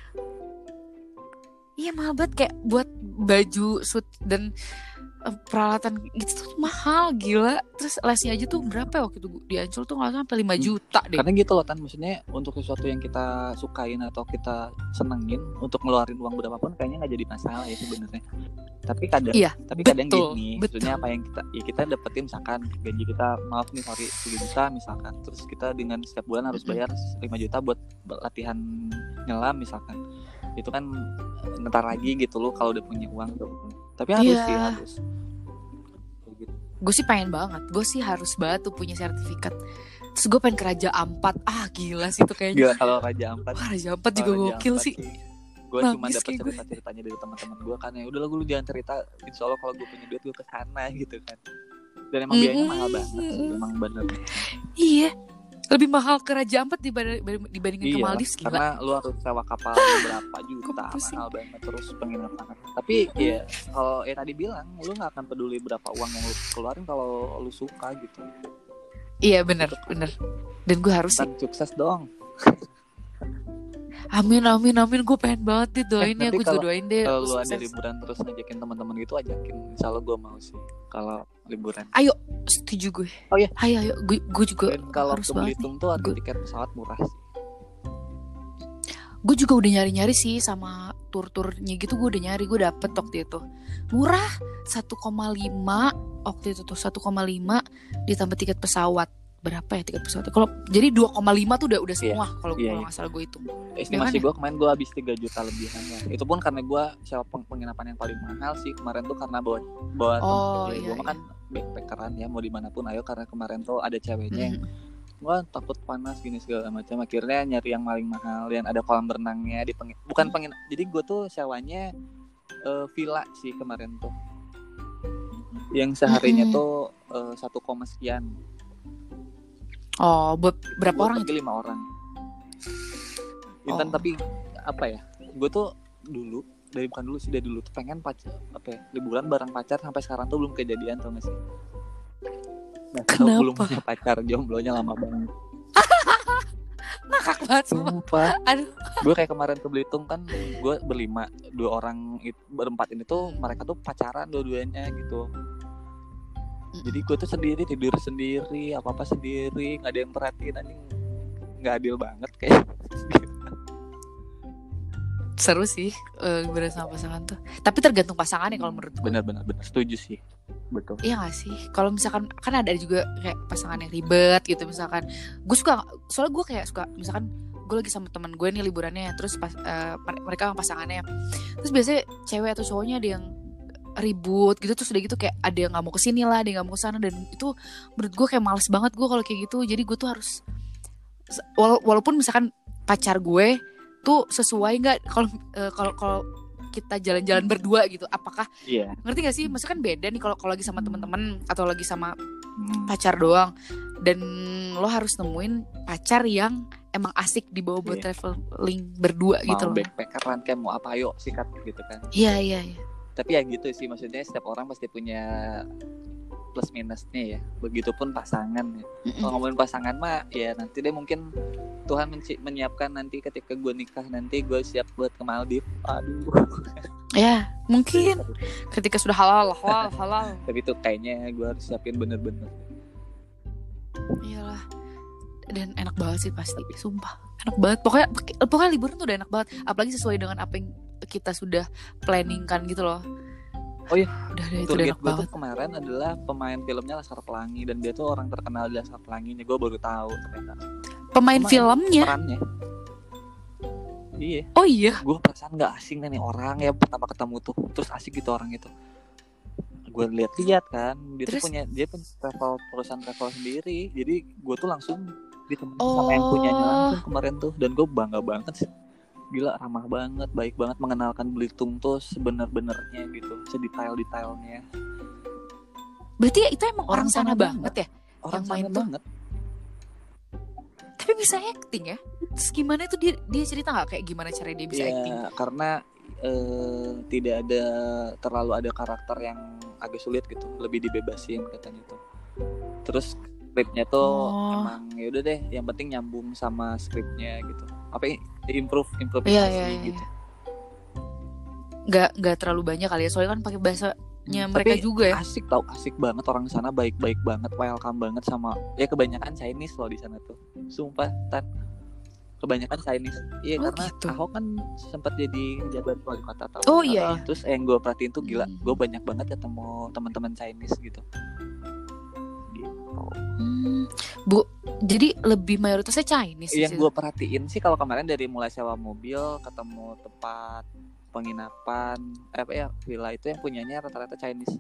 Iya mahal banget, kayak buat baju, suit dan peralatan gitu tuh mahal, gila. Terus lesnya aja tuh berapa ya waktu itu di Ancol tuh nggak sampai 5 juta deh. Karena gitu loh Tan, maksudnya untuk sesuatu yang kita sukain atau kita senengin, untuk ngeluarin uang berapapun kayaknya nggak jadi masalah ya sebenarnya. Tapi kadang gini, maksudnya apa yang kita dapetin, misalkan gaji kita, maaf nih sorry 3 juta misalkan, terus kita dengan setiap bulan harus bayar 5 juta buat latihan nyelam misalkan. Itu kan ntar lagi gitu loh kalau udah punya uang tuh. Tapi harus. Gitu. Gue sih pengen banget. Gue sih harus banget tuh punya sertifikat. Terus gue pengen ke Raja Ampat. Gila sih itu kayaknya. Gila kalau Raja Ampat. Raja Ampat juga gokil sih. Gue cuma dapat cerita-ceritanya dari teman-teman gue kan, ya udahlah gue jangan cerita. Insya Allah kalau gue punya duit gue kesana gitu kan. Dan emang biayanya mahal banget sih, emang bener. Iya. Lebih mahal ke Raja Ampat dibandingin ke Maldives, gila. Karena lu harus sewa kapal berapa juta, mahal banget, terus penginapan. Tapi ya kalau tadi bilang, lu nggak akan peduli berapa uang yang lu keluarin kalau lu suka gitu. Iya benar. Dan gue harus sukses dong. Amin, gue pengen banget doain ya, gue juga doain deh. Kalau lu ada liburan terus ngajakin teman-teman gitu, ajakin, insya Allah gue mau sih kalau liburan. Ayo, setuju gue. Oh iya, ayo, gue juga. Kalau ke Belitung tuh ada tiket pesawat murah sih. Gue juga udah nyari sih sama tur-turnya gitu, gue udah nyari, gue dapet waktu itu murah 1,5 waktu itu tuh 1,5 ditambah tiket pesawat. Berapa ya tiket pesawat? Kalau jadi 2,5 tuh udah semua kalau nggak salah gue itu. Estimasi gue kemarin gue habis 3 juta lebihan ya. Itu pun karena gue sewa penginapan yang paling mahal sih kemarin tuh, karena bawa gue kan backpackeran ya, mau dimanapun ayo, karena kemarin tuh ada ceweknya yang gue takut panas gini segala macam, akhirnya nyari yang paling mahal yang ada kolam berenangnya di jadi gue tuh sewanya villa sih kemarin tuh, yang seharinya tuh 1, sekian. Oh, buat berapa orang itu? 5 orang. Intan, tapi apa ya? Gue tuh dari dulu tuh pengen liburan bareng pacar, sampai sekarang tuh belum kejadian, tau gak sih? Kenapa? Belum punya pacar, jomblonya lama banget. Nakak banget sumpah. Gue kayak kemarin ke Belitung kan, gue berlima, 2 orang berempat ini tuh mereka tuh pacaran dua-duanya gitu. Jadi gue tuh sendiri, tidur sendiri, apa sendiri, nggak ada yang perhatiin, anjing, nggak adil banget kayak. Seru sih bersama pasangan tuh, tapi tergantung pasangannya kalau menurut gue. Benar, setuju sih, betul. Iya nggak sih, kalau misalkan kan ada juga kayak pasangan yang ribet gitu, misalkan gue suka, soalnya gue kayak suka, misalkan gue lagi sama teman gue nih liburannya, terus mereka sama pasangannya, terus biasanya cewek atau cowoknya ada yang ribut gitu, terus udah gitu kayak ada yang nggak mau kesini lah, ada yang nggak mau kesana, dan itu menurut gue kayak males banget gue kalau kayak gitu. Jadi gue tuh harus walaupun misalkan pacar gue tuh sesuai nggak kalau kita jalan-jalan berdua gitu, apakah ngerti gak sih, maksudnya kan beda nih kalau lagi sama teman-teman atau lagi sama pacar doang, dan lo harus nemuin pacar yang emang asik dibawa buat traveling berdua mau gitu loh. Mau backpackeran kayak mau apa, ayo sikat gitu kan. Iya. Tapi ya gitu sih, maksudnya setiap orang pasti punya plus minusnya ya. Begitupun pasangan ya. Kalau ngomongin pasangan mah ya nanti deh, mungkin Tuhan menyiapkan nanti ketika gue nikah, nanti gue siap buat ke Maldives. Aduh. Ya mungkin ketika sudah halal. Tapi itu kayaknya gue harus siapin bener-bener. Iyalah. Dan enak banget sih pasti, sumpah enak banget. Pokoknya liburan tuh udah enak banget, apalagi sesuai dengan apa yang kita sudah planning kan gitu loh. Oh iya, itu udah enak banget. Kemarin adalah pemain filmnya Laskar Pelangi, dan dia tuh orang terkenal di Laskar Pelangi. Gue baru tahu ternyata. Pemain filmnya? Perannya. Iya. Oh iya. Gue perasaan nggak asing nih orang ya, pertama ketemu tuh, terus asik gitu orang itu. Gue lihat kan, dia punya perusahaan travel sendiri. Jadi gue tuh langsung ditemenin sama yang punyanya langsung kemarin tuh, dan gue bangga banget sih. Gila, ramah banget, baik banget, mengenalkan Belitung tuh sebenar-benarnya gitu, sedetail-detailnya. Berarti ya itu emang orang sana banget ya? Orang sana banget. Tapi bisa acting ya? Terus gimana itu dia cerita nggak kayak gimana cara dia bisa acting? Ya karena tidak ada terlalu ada karakter yang agak sulit gitu, lebih dibebasin katanya tuh. Terus skripnya tuh emang ya udah deh, yang penting nyambung sama skripnya gitu. Apa improvisasi gitu. Nggak terlalu banyak kali ya, soalnya kan pakai bahasanya mereka juga ya. Asik banget orang sana, baik banget, welcome banget sama ya kebanyakan Chinese loh di sana tuh. Sumpah, kebanyakan Chinese. Iya, karena gitu. Ahok kan sempat jadi jabat wali kota tahu. Oh iya. Terus yang gue perhatiin tuh gila, gue banyak banget ketemu teman-teman Chinese gitu. Bu, jadi lebih mayoritasnya Chinese. Yang gue perhatiin sih kalau kemarin dari mulai sewa mobil, ketemu tempat penginapan, villa itu yang punyanya rata-rata Chinese.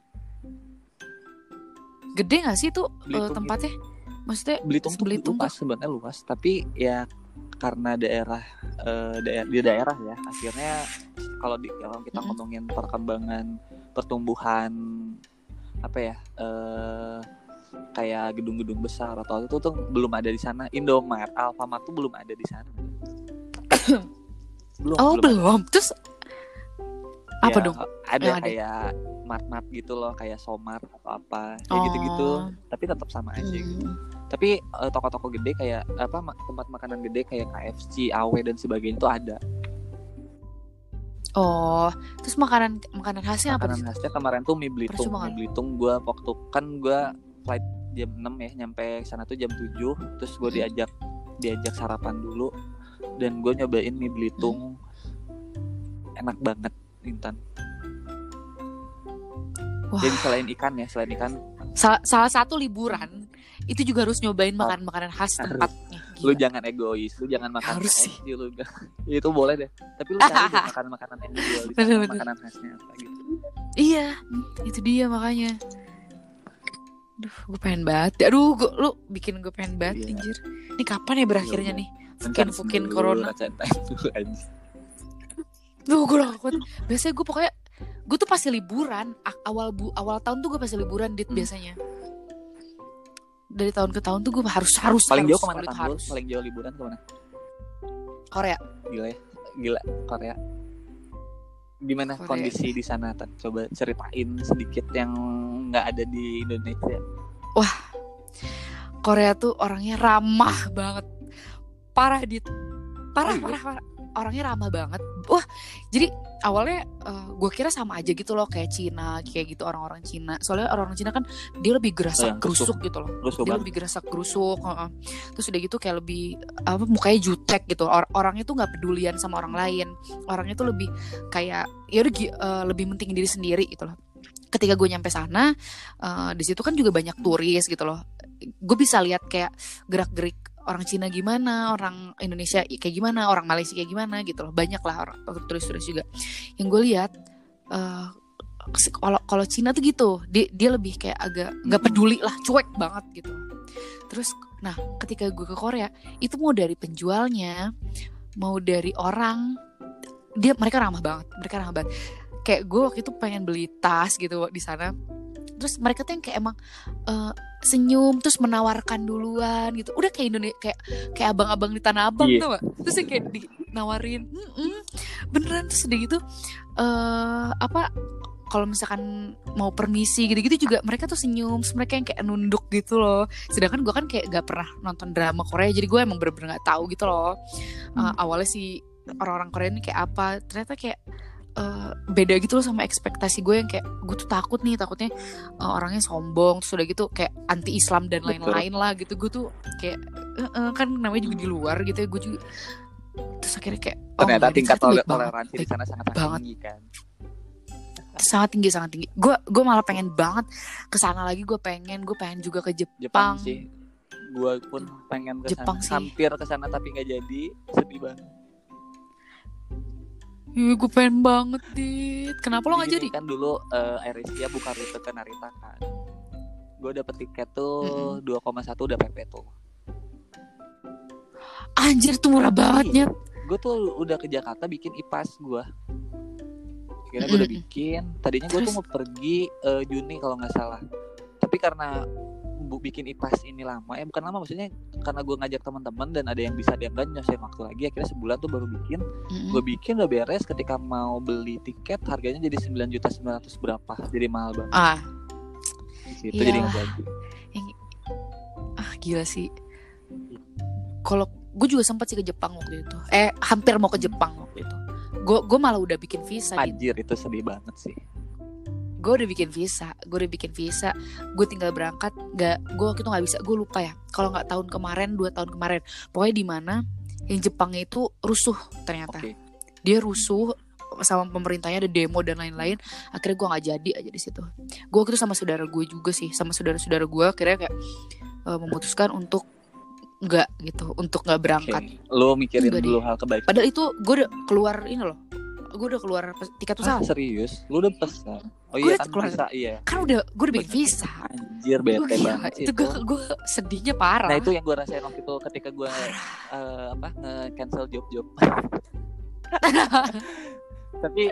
Gede nggak sih tuh tempatnya? Gitu. Maksudnya Belitung luas, sebenarnya luas, tapi ya karena di daerah ya, akhirnya kalau kita ngomongin perkembangan pertumbuhan kayak gedung-gedung besar atau itu tuh belum ada di sana. Indomaret, Alfamart tuh belum ada di sana. belum. Terus apa dong? Ada kayak mart-mart gitu loh, kayak Somart atau apa kayak gitu-gitu, tapi tetap sama aja gitu. Tapi toko-toko gede kayak tempat makanan gede kayak KFC, AW dan sebagainya itu ada. Terus makanan khasnya apa? Makanan khasnya kemarin tuh mie Belitung. Mie Belitung gue waktu kan gue flight jam 6 ya, nyampe sana tuh jam 7. Terus gue diajak sarapan dulu dan gue nyobain mie Belitung. Enak banget, Intan. Wah. Jadi selain ikan salah satu liburan itu juga harus nyobain makanan khas tempatnya. Lu jangan egois, lu jangan makan KFC lu. Itu boleh deh. Tapi lu cari deh makanan yang dijual di sana, makanan khasnya apa gitu. Iya, itu dia makanya. Aduh, gue pengen banget. Lu bikin gue pengen banget, anjir. Ini kapan ya berakhirnya nih? Fukin corona. Duh, gue lakukan. Biasanya gue tuh pasti liburan. Awal tahun tuh gue pasti liburan biasanya. Dari tahun ke tahun tuh gue harus paling jauh kemana? Paling jauh liburan kemana? Korea. Gila Korea. Gimana kondisi di sana, Tan? Coba ceritain sedikit yang nggak ada di Indonesia. Wah, Korea tuh orangnya ramah banget. Parah. Orangnya ramah banget. Wah, jadi awalnya gue kira sama aja gitu loh kayak Cina, kayak gitu orang-orang Cina. Soalnya orang-orang Cina kan dia lebih gerasak gerusuk gitu loh. Dia lebih gerasak gerusuk. Terus udah gitu kayak lebih mukanya jutek gitu. Orangnya tuh nggak pedulian sama orang lain. Orangnya tuh lebih kayak ya udah lebih mentingin diri sendiri gitu loh. Ketika gue nyampe sana, di situ kan juga banyak turis gitu loh. Gue bisa lihat kayak gerak-gerik orang Cina gimana, orang Indonesia kayak gimana, orang Malaysia kayak gimana gitu loh. Banyak lah orang turis-turis juga. Yang gue lihat kalau Cina tuh gitu, dia lebih kayak agak nggak peduli lah, cuek banget gitu. Terus, nah ketika gue ke Korea, itu mau dari penjualnya, mau dari orang, mereka ramah banget. Kayak gue waktu itu pengen beli tas gitu di sana. Terus mereka tuh yang kayak emang senyum terus menawarkan duluan gitu. Udah kayak Indonesia kayak abang-abang di Tanah Abang tuh gak? Terus yang kayak dinawarin beneran. Terus udah gitu kalau misalkan mau permisi gitu-gitu juga mereka tuh senyum. Terus mereka yang kayak nunduk gitu loh. Sedangkan gue kan kayak gak pernah nonton drama Korea, jadi gue emang bener-bener gak tahu gitu loh. Awalnya sih orang-orang Korea ini kayak apa, ternyata kayak beda gitu loh sama ekspektasi gue yang kayak gue tuh takutnya orangnya sombong, terus udah gitu kayak anti Islam dan lain-lain lah gitu. Gue tuh kayak kan namanya juga di luar gitu ya, gue juga terus akhirnya kayak ternyata tingkat toleransi di sana sangat tinggi kan. Sangat tinggi. Gue malah pengen banget ke sana lagi. Gue pengen juga ke Jepang sih. Gue pun pengen ke Jepang sana. Hampir ke sana tapi nggak jadi, sedih banget. Gue pengen banget, Dit. Kenapa lo gak jadi? Kan dulu AirAsia buka rute ke Narita kan. Gue dapet tiket tuh 2,1 udah PP tuh. Anjir tuh murah banget, Nyet. Gue tuh udah ke Jakarta bikin IPAS gue. Akhirnya gue udah bikin. Tadinya gue tuh mau pergi Juni kalau gak salah. Tapi karena bikin IPAS ini lama ya, bukan lama maksudnya karena gue ngajak teman-teman dan ada yang bisa dia enggak nyusahin waktu lagi, akhirnya sebulan tuh baru bikin. Gue bikin udah beres, ketika mau beli tiket harganya jadi 9.900.000 berapa, jadi mahal banget. Itu jadi nggak jadi. Gila sih. Kalau gue juga sempat sih ke Jepang waktu itu, hampir mau ke Jepang waktu itu. Gue malah udah bikin visa. Anjir gitu. Itu sedih banget sih. Gue udah bikin visa, gue tinggal berangkat. Gue waktu itu nggak bisa, gue lupa ya. Kalau nggak 2 tahun kemarin, pokoknya di mana yang Jepangnya itu rusuh ternyata. Dia rusuh sama pemerintahnya, ada demo dan lain-lain. Akhirnya gue nggak jadi aja di situ. Gue waktu itu sama saudara gue juga sih, sama saudara-saudara gue akhirnya kayak memutuskan untuk nggak berangkat. Lo mikirin dulu hal kebaikan. Padahal itu gue udah keluar gue udah keluar tiket pesawat. Serius? Lu udah pesan? Oh iya kan keluar, visa, iya. Kan gue udah bikin visa. Anjir bete banget itu. Gue sedihnya parah. Nah itu yang gue rasain waktu itu ketika gue nge-cancel job. Tapi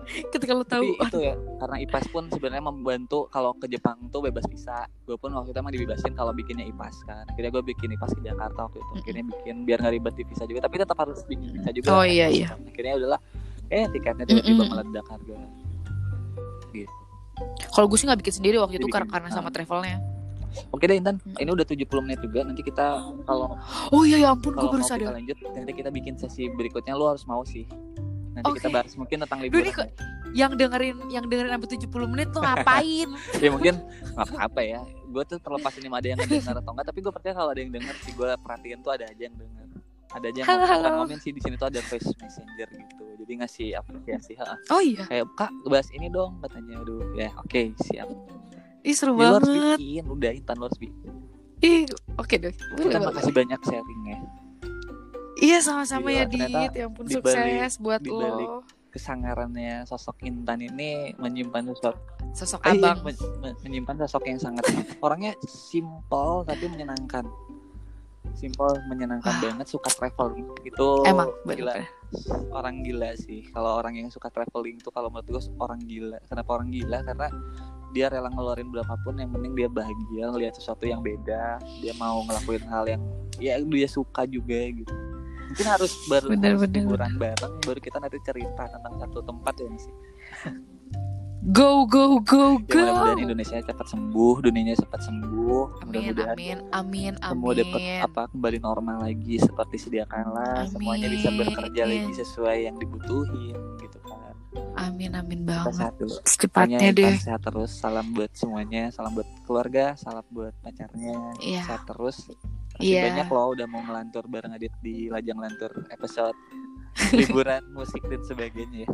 Ketika lo tahu. Tapi itu ya, karena IPAS pun sebenarnya membantu kalau ke Jepang tuh bebas visa. Gue pun waktu itu emang dibebasin kalau bikinnya IPAS kan. Akhirnya gue bikin IPAS ke Jakarta waktu itu. Akhirnya bikin biar nggak ribet di visa juga. Tapi tetap harus bikin visa juga. Oh iya iya. Akhirnya udahlah. Tiketnya tiba-tiba meledak harga. Gitu. Kalau gue sih nggak bikin sendiri waktu itu karena sama travelnya. Oke deh Intan, ini udah 70 menit juga. Nanti kita kalau oh iya ya ampun, gue baru sadar. Kalau lanjut, nanti kita bikin sesi berikutnya. Lu harus mau sih. Nanti kita bahas mungkin tentang liburan. Yang dengerin sampai 70 menit tuh ngapain? Ya mungkin apa ya. Gue tuh terlepas ini ada yang denger atau enggak, tapi gue percaya kalau ada yang denger sih, gue perhatiin tuh ada aja yang denger. Ada aja yang ngomongin sih di sini tuh ada voice messenger gitu. Jadi ngasih apresiasi. Oh iya. Kayak Kak, bahas ini dong katanya. Aduh, ya oke, siap. Ih seru banget. Lo harus bikin, udah Intan lo harus bikin. Ih oke deh. Terima kasih banyak sharingnya. Iya sama-sama ya Dit. Ya ampun sukses buat lo. Kesangarannya sosok Intan ini menyimpan sosok abang. Menyimpan sosok yang sangat orangnya simple tapi menyenangkan. Simple menyenangkan banget, suka traveling. Itu emang gila. Orang gila sih. Kalau orang yang suka traveling tuh kalau menurut gue orang gila. Kenapa orang gila? Karena dia rela ngeluarin berapapun, yang penting dia bahagia ngelihat sesuatu yang beda, dia mau ngelakuin hal yang ya dia suka juga gitu. Mungkin harus liburan bareng baru kita nanti cerita tentang satu tempat ya sih. Go mudah-mudahan Indonesia cepat sembuh, dunianya cepat sembuh. Amin. Semua dapat kembali normal lagi seperti sedia kala. Semuanya bisa bekerja lagi sesuai yang dibutuhin gitu kan. Amin banget. Secepatnya deh. Sehat terus. Salam buat semuanya. Salam buat keluarga. Salam buat pacarnya. Sehat terus. Masih banyak loh udah mau ngelantur bareng Adit di Lajang Lantur episode liburan musik dan sebagainya ya.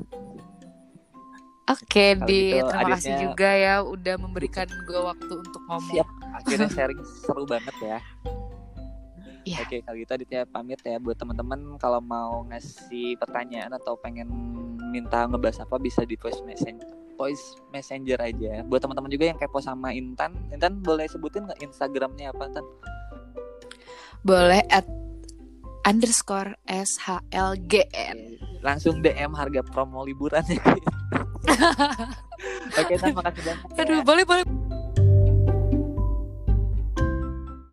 Oke, Dit. Terima kasih juga ya udah memberikan gue waktu untuk ngomong. Siap. Akhirnya sharing seru banget ya. Yeah. Oke, kalau gitu Aditya pamit ya. Buat teman-teman kalau mau ngasih pertanyaan atau pengen minta ngebahas apa bisa di voice messenger aja. Buat teman-teman juga yang kepo sama Intan boleh sebutin nggak Instagramnya apa Intan? Boleh @_SHLGN. Langsung DM harga promo liburan ya. Oke, makasih banyak. Aduh, boleh.